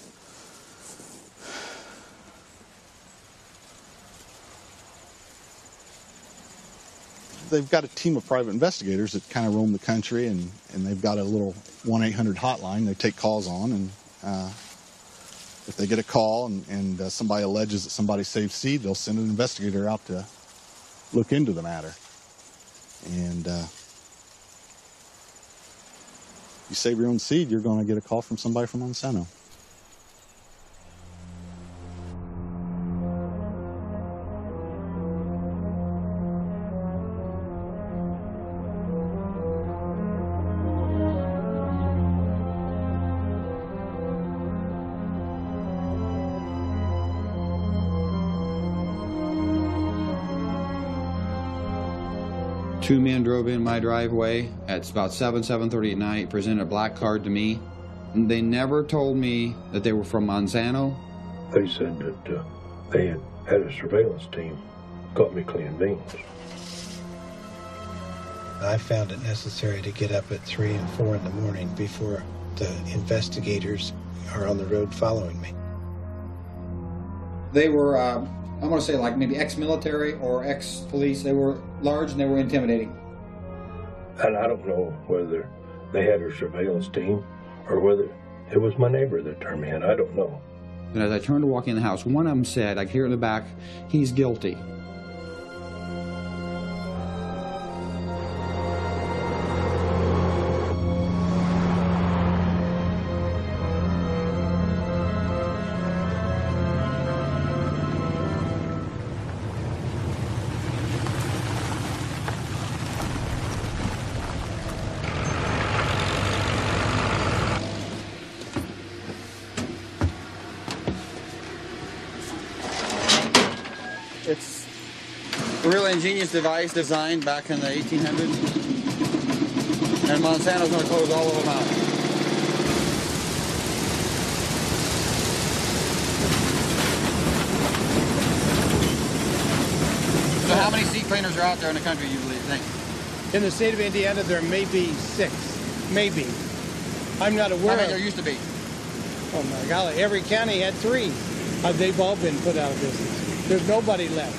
they've got a team of private investigators that kind of roam the country, and, and they've got a little one eight hundred hotline they take calls on, and uh, if they get a call and, and uh, somebody alleges that somebody saved seed, they'll send an investigator out to look into the matter. And uh, you save your own seed, you're going to get a call from somebody from Monsanto. Two men drove in my driveway at about seven, seven thirty at night, presented a black card to me. And they never told me that they were from Monsanto. They said that uh, they had had a surveillance team caught me cleaning beans. I found it necessary to get up at three and four in the morning before the investigators are on the road following me. They were, uh, I'm going to say like maybe ex-military or ex-police. They were large and they were intimidating. And I don't know whether they had a surveillance team or whether it was my neighbor that turned me in. I don't know. And as I turned to walk in the house, one of them said, I could hear in the back, he's guilty. A really ingenious device designed back in the eighteen hundreds. And Monsanto's going to close all of them out. So how many seed cleaners are out there in the country, you believe, think? In the state of Indiana, there may be six. Maybe. I'm not aware How many of. there used to be? Oh my golly, every county had three. Uh, they've all been put out of business. There's nobody left.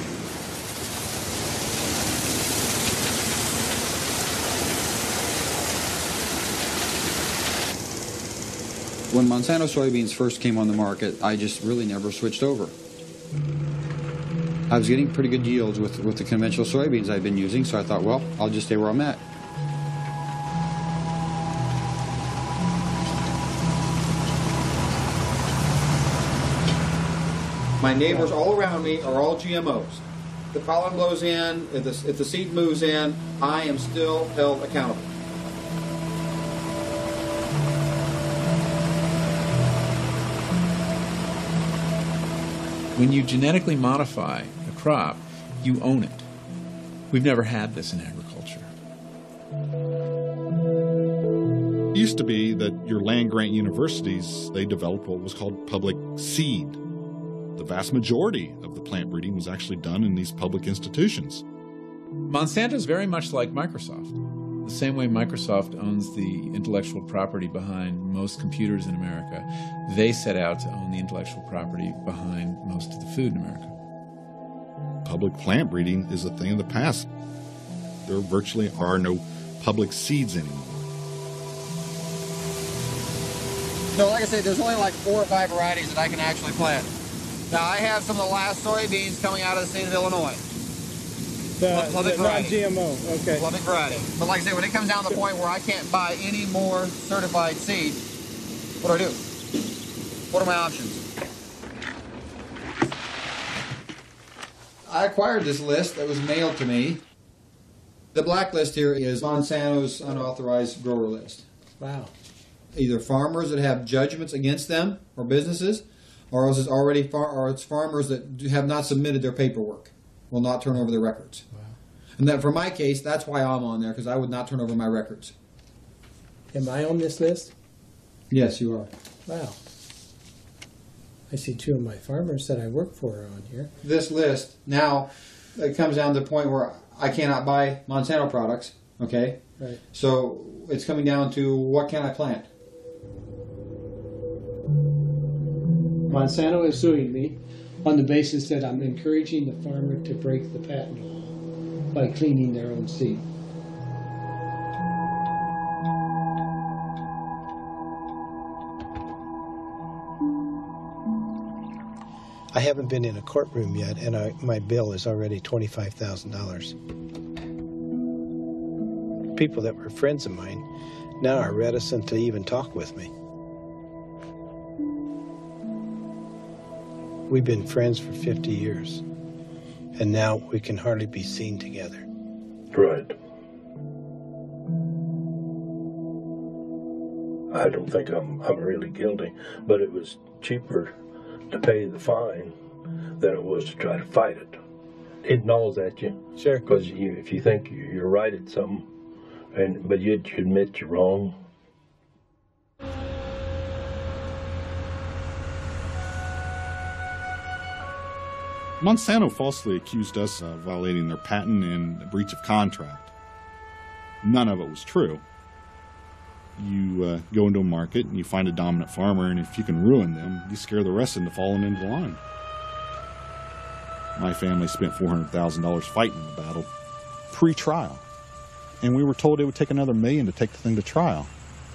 When Monsanto soybeans first came on the market, I just really never switched over. I was getting pretty good yields with, with the conventional soybeans I've been using, so I thought, well, I'll just stay where I'm at. My neighbors all around me are all G M Os. The pollen blows in, if the, if the seed moves in, I am still held accountable. When you genetically modify a crop, you own it. We've never had this in agriculture. It used to be that your land-grant universities, they developed what was called public seed. The vast majority of the plant breeding was actually done in these public institutions. Monsanto is very much like Microsoft. The same way Microsoft owns the intellectual property behind most computers in America, they set out to own the intellectual property behind most of the food in America. Public plant breeding is a thing of the past. There virtually are no public seeds anymore. So like I said, there's only like four or five varieties that I can actually plant. Now I have some of the last soybeans coming out of the state of Illinois. The, Public the variety. non-G M O, okay. Public variety. But like I said, when it comes down to the point where I can't buy any more certified seed, what do I do? What are my options? I acquired this list that was mailed to me. The black list here is Monsanto's unauthorized grower list. Wow. Either farmers that have judgments against them or businesses, or else it's already far, or it's farmers that have not submitted their paperwork, will not turn over their records. Wow. And that for my case, that's why I'm on there, because I would not turn over my records. Am I on this list? Yes, you are. Wow. I see two of my farmers that I work for are on here. This list, now, it comes down to the point where I cannot buy Monsanto products, okay? Right. So it's coming down to what can I plant? Monsanto is suing me on the basis that I'm encouraging the farmer to break the patent law by cleaning their own seed. I haven't been in a courtroom yet, and I, my bill is already twenty-five thousand dollars. People that were friends of mine now are reticent to even talk with me. We've been friends for fifty years, and now we can hardly be seen together. Right. I don't think I'm, I'm really guilty, but it was cheaper to pay the fine than it was to try to fight it. It gnaws at you. Sure. Because you, if you think you're right at something, and but you admit you're wrong. Monsanto falsely accused us of violating their patent and breach of contract. None of it was true. You uh, go into a market and you find a dominant farmer, and if you can ruin them, you scare the rest into falling into line. My family spent four hundred thousand dollars fighting the battle pre-trial, and we were told it would take another million to take the thing to trial.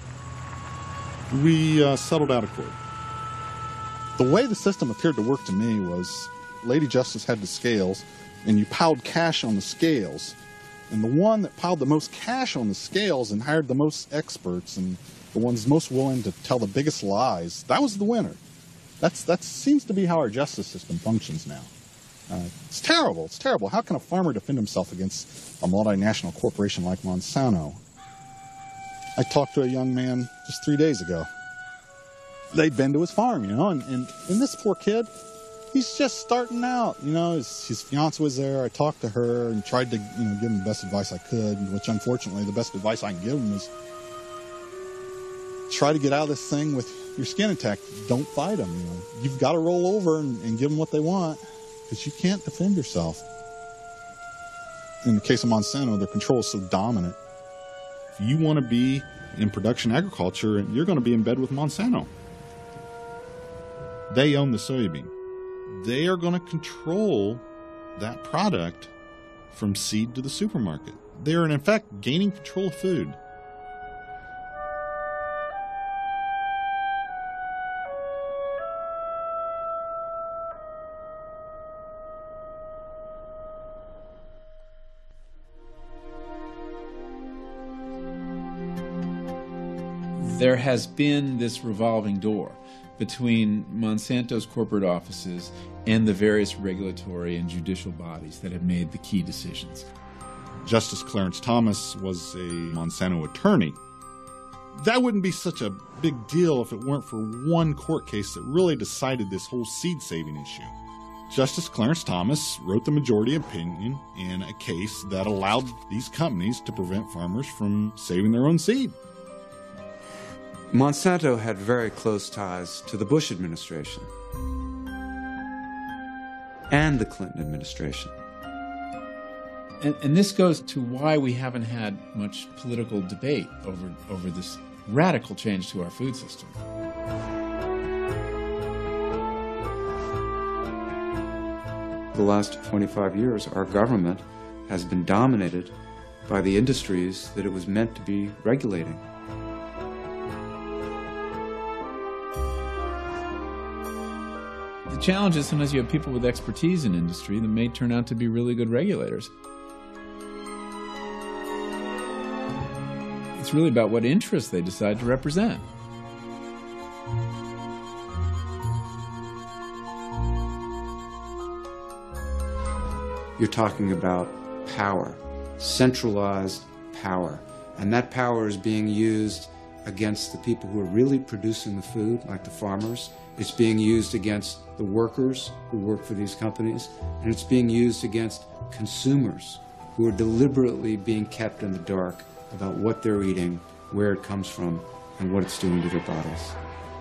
We uh, settled out of court. The way the system appeared to work to me was Lady Justice had the scales, and you piled cash on the scales. And the one that piled the most cash on the scales and hired the most experts and the ones most willing to tell the biggest lies, that was the winner. That's, that seems to be how our justice system functions now. Uh, it's terrible. It's terrible. How can a farmer defend himself against a multinational corporation like Monsanto? I talked to a young man just three days ago. They'd been to his farm, you know, and, and, and this poor kid, he's just starting out. You know, his, his fiance was there. I talked to her and tried to, you know, give him the best advice I could, which unfortunately the best advice I can give him is try to get out of this thing with your skin intact. Don't fight them. You know, you've got to roll over and, and give them what they want because you can't defend yourself. In the case of Monsanto, their control is so dominant. If you want to be in production agriculture, you're going to be in bed with Monsanto. They own the soybean. They are going to control that product from seed to the supermarket. They are, in fact, gaining control of food. There has been this revolving door between Monsanto's corporate offices and the various regulatory and judicial bodies that have made the key decisions. Justice Clarence Thomas was a Monsanto attorney. That wouldn't be such a big deal if it weren't for one court case that really decided this whole seed-saving issue. Justice Clarence Thomas wrote the majority opinion in a case that allowed these companies to prevent farmers from saving their own seed. Monsanto had very close ties to the Bush administration and the Clinton administration. And, and this goes to why we haven't had much political debate over, over this radical change to our food system. The last twenty-five years, our government has been dominated by the industries that it was meant to be regulating. The challenge is sometimes you have people with expertise in industry that may turn out to be really good regulators. It's really about what interests they decide to represent. You're talking about power, centralized power, and that power is being used against the people who are really producing the food, like the farmers. It's being used against the workers who work for these companies, and it's being used against consumers who are deliberately being kept in the dark about what they're eating, where it comes from, and what it's doing to their bodies.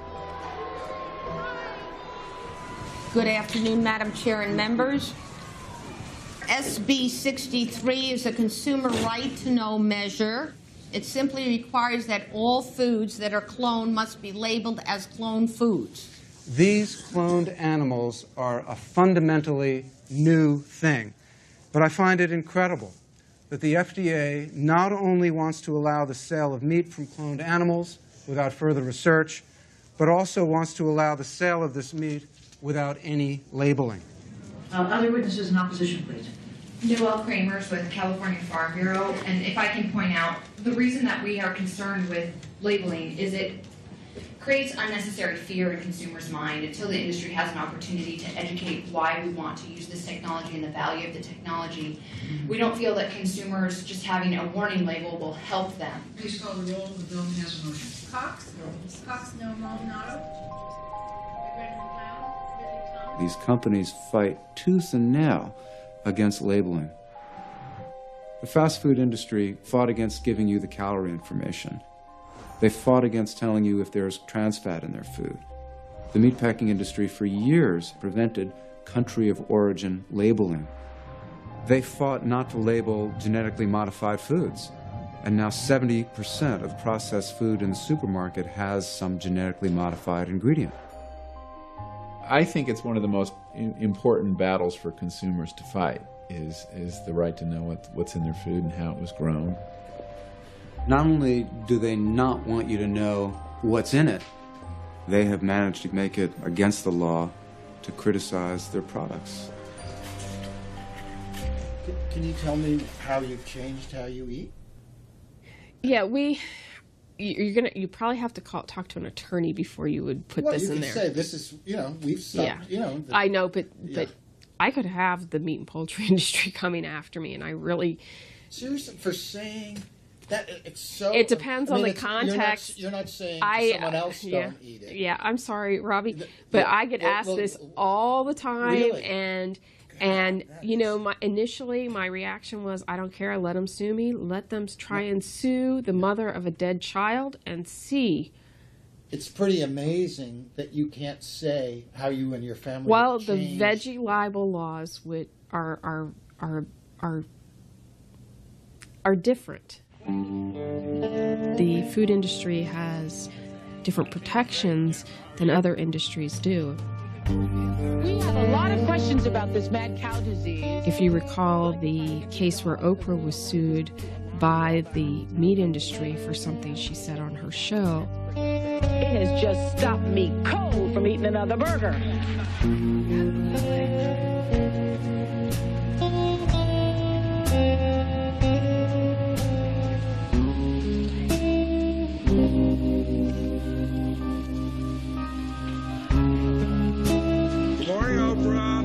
Good afternoon, Madam Chair and members. S B sixty-three is a consumer right-to-know measure. It simply requires that all foods that are cloned must be labeled as cloned foods. These cloned animals are a fundamentally new thing, but I find it incredible that the F D A not only wants to allow the sale of meat from cloned animals without further research, but also wants to allow the sale of this meat without any labeling. Uh, other witnesses in opposition, please. Noelle Kramers with California Farm Bureau, and if I can point out, the reason that we are concerned with labeling is it creates unnecessary fear in consumers' mind until the industry has an opportunity to educate why we want to use this technology and the value of the technology. We don't feel that consumers just having a warning label will help them. Please call the roll. The bill has a motion. Cox? Cox, no. Maldonado? These companies fight tooth and nail against labeling. The fast food industry fought against giving you the calorie information. They fought against telling you if there's trans fat in their food. The meatpacking industry for years prevented country of origin labeling. They fought not to label genetically modified foods. And now seventy percent of processed food in the supermarket has some genetically modified ingredient. I think it's one of the most important battles for consumers to fight is, is the right to know what, what's in their food and how it was grown. Not only do they not want you to know what's in it, they have managed to make it against the law to criticize their products. Can you tell me how you've changed how you eat? Yeah, we... You're gonna. You probably have to call, talk to an attorney before you would put well, this you in can there. Say this is, you know, we've stopped, yeah. you know. The, I know, but yeah. but I could have the meat and poultry industry coming after me, and I really seriously for saying That, it's so. It depends I mean, on the it's- you're not- context. You're not, saying I, someone else yeah, don't eat it. Yeah, I'm sorry, Robbie, but yeah, I get well, asked well, this all the time, really? and and you know, my initially my reaction was, I don't care, let them sue me, let them try and sue the mother of a dead child and see. It's pretty amazing that you can't say how you and your family. Well, the changed. veggie libel laws would are are are are are different. The food industry has different protections than other industries do. We have a lot of questions about this mad cow disease. If you recall the case where Oprah was sued by the meat industry for something she said on her show. It has just stopped me cold from eating another burger. Morning, Oprah.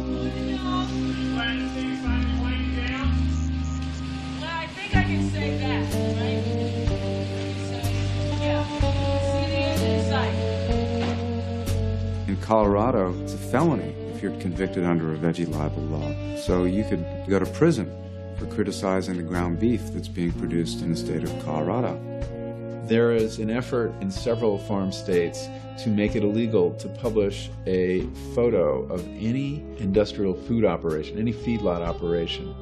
Well, I think I can say that, right? So, yeah, see the end in sight. In Colorado, it's a felony if you're convicted under a veggie libel law. So you could go to prison for criticizing the ground beef that's being produced in the state of Colorado. There is an effort in several farm states to make it illegal to publish a photo of any industrial food operation, any feedlot operation.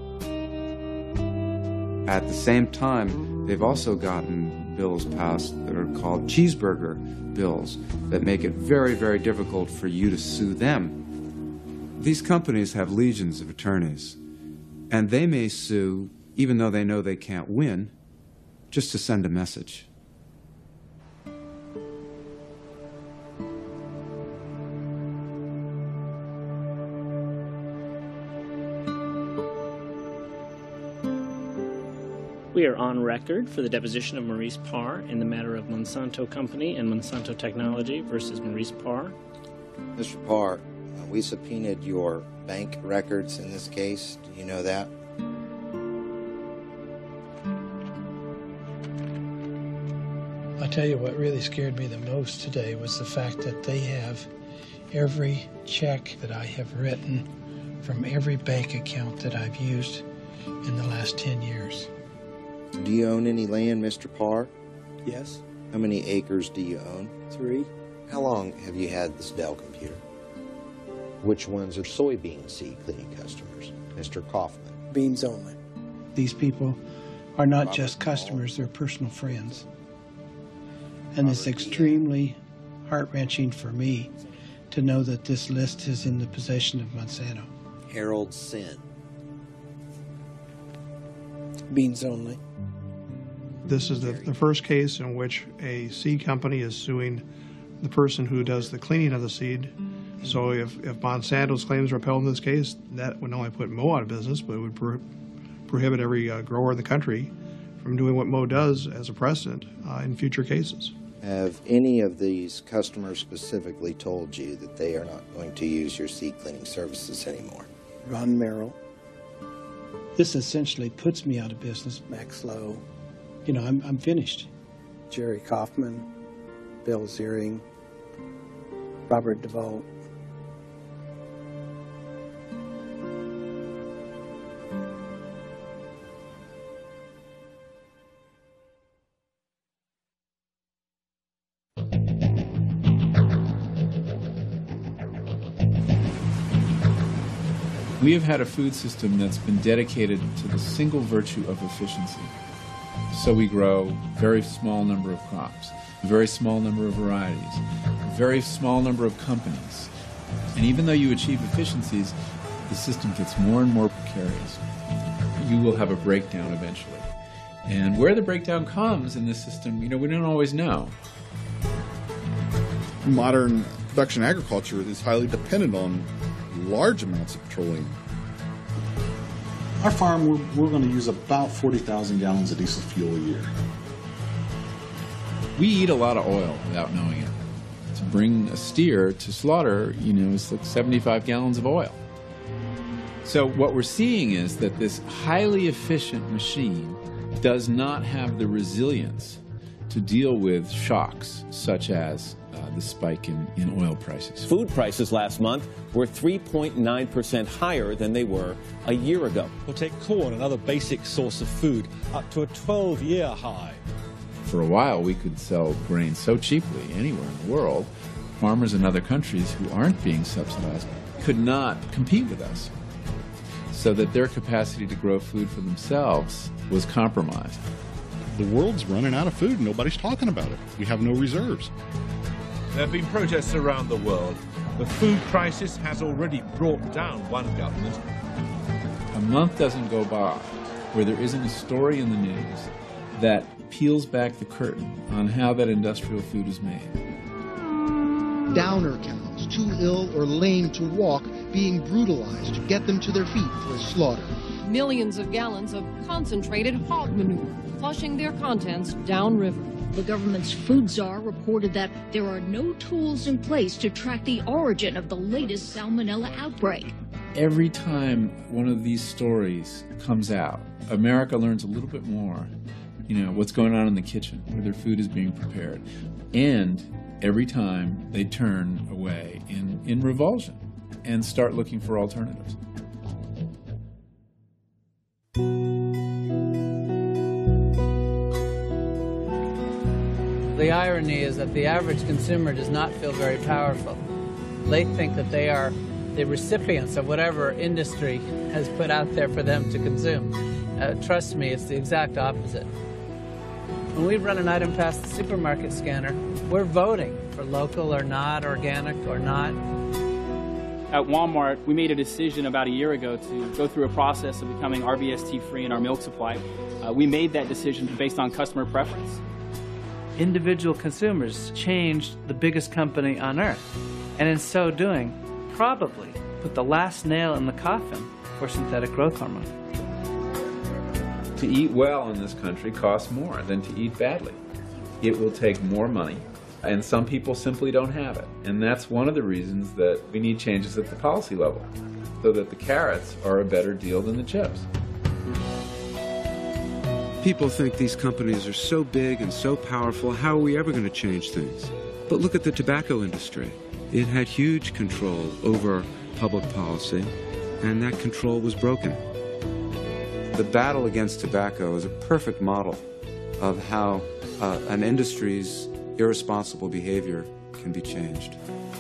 At the same time, they've also gotten bills passed that are called cheeseburger bills that make it very, very difficult for you to sue them. These companies have legions of attorneys, and they may sue even though they know they can't win, just to send a message. We are on record for the deposition of Maurice Parr in the matter of Monsanto Company and Monsanto Technology versus Maurice Parr. Mister Parr, uh, we subpoenaed your bank records in this case. Do you know that? I tell you what really scared me the most today was the fact that they have every check that I have written from every bank account that I've used in the last ten years. Do you own any land, Mister Parr? Yes. How many acres do you own? Three. How long have you had this Dell computer? Which ones are soybean seed cleaning customers? Mister Kaufman. Beans only. These people are not just customers, they're personal friends. And it's extremely heart-wrenching for me to know that this list is in the possession of Monsanto. Harold Sin. Beans only. This is the, the first case in which a seed company is suing the person who does the cleaning of the seed. So if, if Monsanto's claims are upheld in this case, that would not only put Mo out of business, but it would pro prohibit every uh, grower in the country from doing what Mo does as a precedent uh, in future cases. Have any of these customers specifically told you that they are not going to use your seed cleaning services anymore? Ron Merrill. This essentially puts me out of business. Max Lowe. You know, I'm, I'm finished. Jerry Kaufman, Bill Ziering, Robert DeVault. We have had a food system that's been dedicated to the single virtue of efficiency. So we grow a very small number of crops, a very small number of varieties, a very small number of companies. And even though you achieve efficiencies, the system gets more and more precarious. You will have a breakdown eventually. And where the breakdown comes in this system, you know, we don't always know. Modern production agriculture is highly dependent on large amounts of petroleum. Our farm, we're, we're going to use about forty thousand gallons of diesel fuel a year. We eat a lot of oil without knowing it. To bring a steer to slaughter, you know, it's like seventy-five gallons of oil. So what we're seeing is that this highly efficient machine does not have the resilience to deal with shocks such as uh, the spike in, in oil prices. Food prices last month were three point nine percent higher than they were a year ago. We'll take corn, another basic source of food, up to a twelve-year high. For a while, we could sell grain so cheaply anywhere in the world, farmers in other countries who aren't being subsidized could not compete with us, so that their capacity to grow food for themselves was compromised. The world's running out of food and nobody's talking about it. We have no reserves. There have been protests around the world. The food crisis has already brought down one government. A month doesn't go by where there isn't a story in the news that peels back the curtain on how that industrial food is made. Downer cows, too ill or lame to walk, being brutalized to get them to their feet for slaughter. Millions of gallons of concentrated hog manure, flushing their contents downriver. The government's food czar reported that there are no tools in place to track the origin of the latest salmonella outbreak. Every time one of these stories comes out, America learns a little bit more, you know, what's going on in the kitchen, where their food is being prepared. And every time they turn away in, in revulsion and start looking for alternatives. The irony is that the average consumer does not feel very powerful. They think that they are the recipients of whatever industry has put out there for them to consume. Uh, trust me, it's the exact opposite. When we run an item past the supermarket scanner, we're voting for local or not, organic or not. At Walmart, we made a decision about a year ago to go through a process of becoming R B S T-free in our milk supply. Uh, we made that decision based on customer preference. Individual consumers changed the biggest company on earth, and in so doing, probably put the last nail in the coffin for synthetic growth hormone. To eat well in this country costs more than to eat badly. It will take more money, and some people simply don't have it. And that's one of the reasons that we need changes at the policy level, so that the carrots are a better deal than the chips. People think these companies are so big and so powerful, how are we ever going to change things? But look at the tobacco industry. It had huge control over public policy, and that control was broken. The battle against tobacco is a perfect model of how uh, an industry's irresponsible behavior can be changed.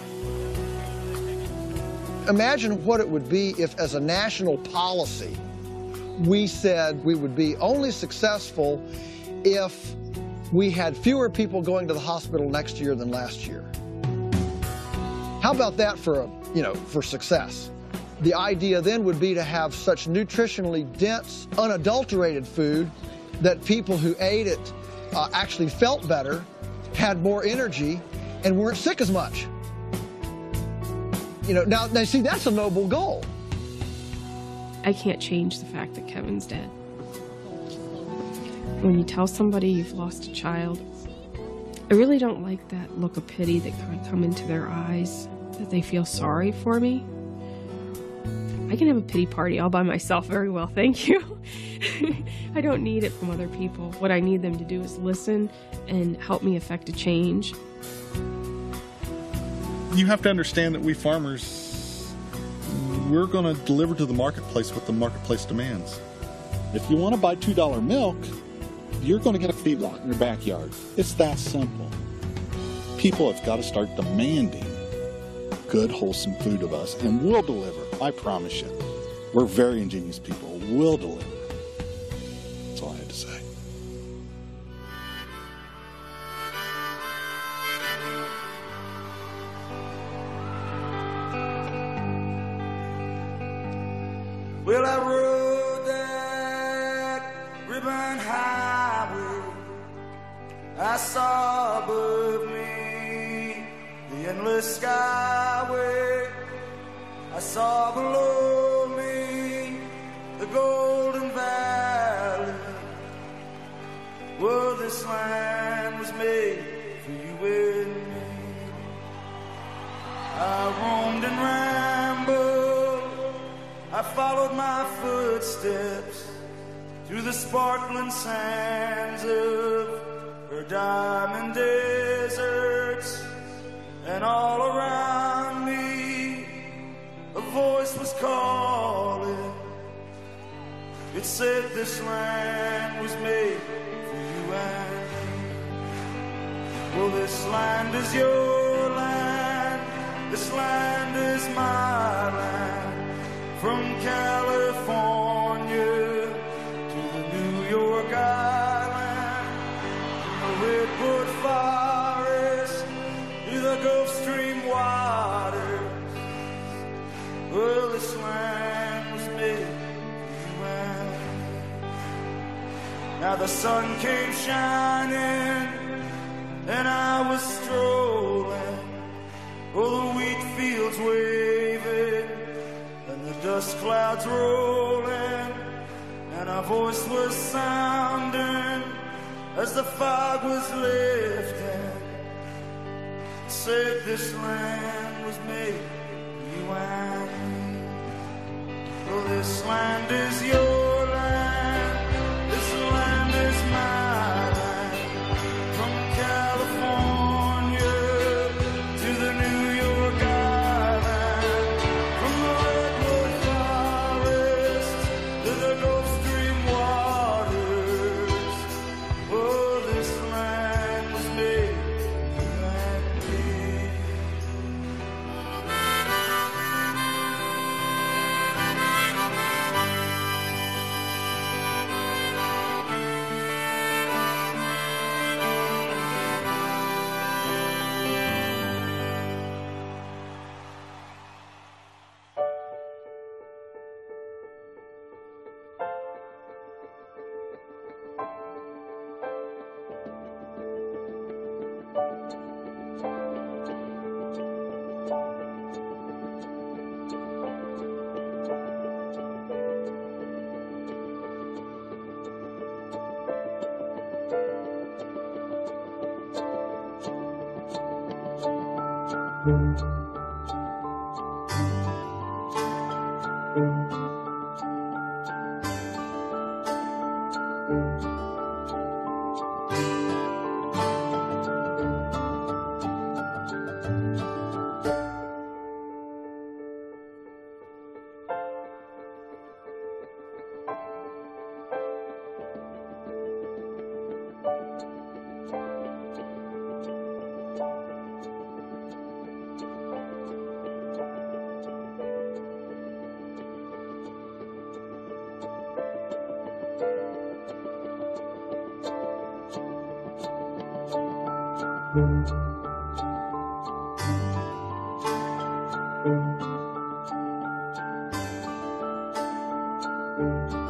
Imagine what it would be if, as a national policy, we said we would be only successful if we had fewer people going to the hospital next year than last year. How about that for, a, you know, for success? The idea then would be to have such nutritionally dense, unadulterated food that people who ate it uh, actually felt better, had more energy, and weren't sick as much. You know, now, now see, that's a noble goal. I can't change the fact that Kevin's dead. When you tell somebody you've lost a child, I really don't like that look of pity that can come into their eyes, that they feel sorry for me. I can have a pity party all by myself very well, thank you. I don't need it from other people. What I need them to do is listen and help me effect a change. You have to understand that we farmers, we're going to deliver to the marketplace what the marketplace demands. If you want to buy two dollar milk, you're going to get a feedlot in your backyard. It's that simple. People have got to start demanding good, wholesome food of us, and we'll deliver. I promise you. We're very ingenious people. We'll deliver. That's all I had to say. Well, I rode that ribbon highway. I saw above me the endless skyway. I saw below me the golden valley. Well, this land was made for you and me. I roamed and rambled. I followed my footsteps through the sparkling sands of her diamond deserts, and all around me a voice was calling. It said this land was made for you and me. Well, this land is your land, this land is my land, from California to the New York Island, from the Redwood Forest to the Gulf Stream waters. Well, this land was made for you and me. Now the sun came shining and I was strolling, oh, the wheat fields waving and the dust clouds rolling, and our voice was sounding as the fog was lifting. It said this land was made for you and me. Oh, this land is your land, this land is my land, from California to the New York Island, from the Redwood Forest to the Gulf Stream waters. Oh, this land was made for you and me. Thank you.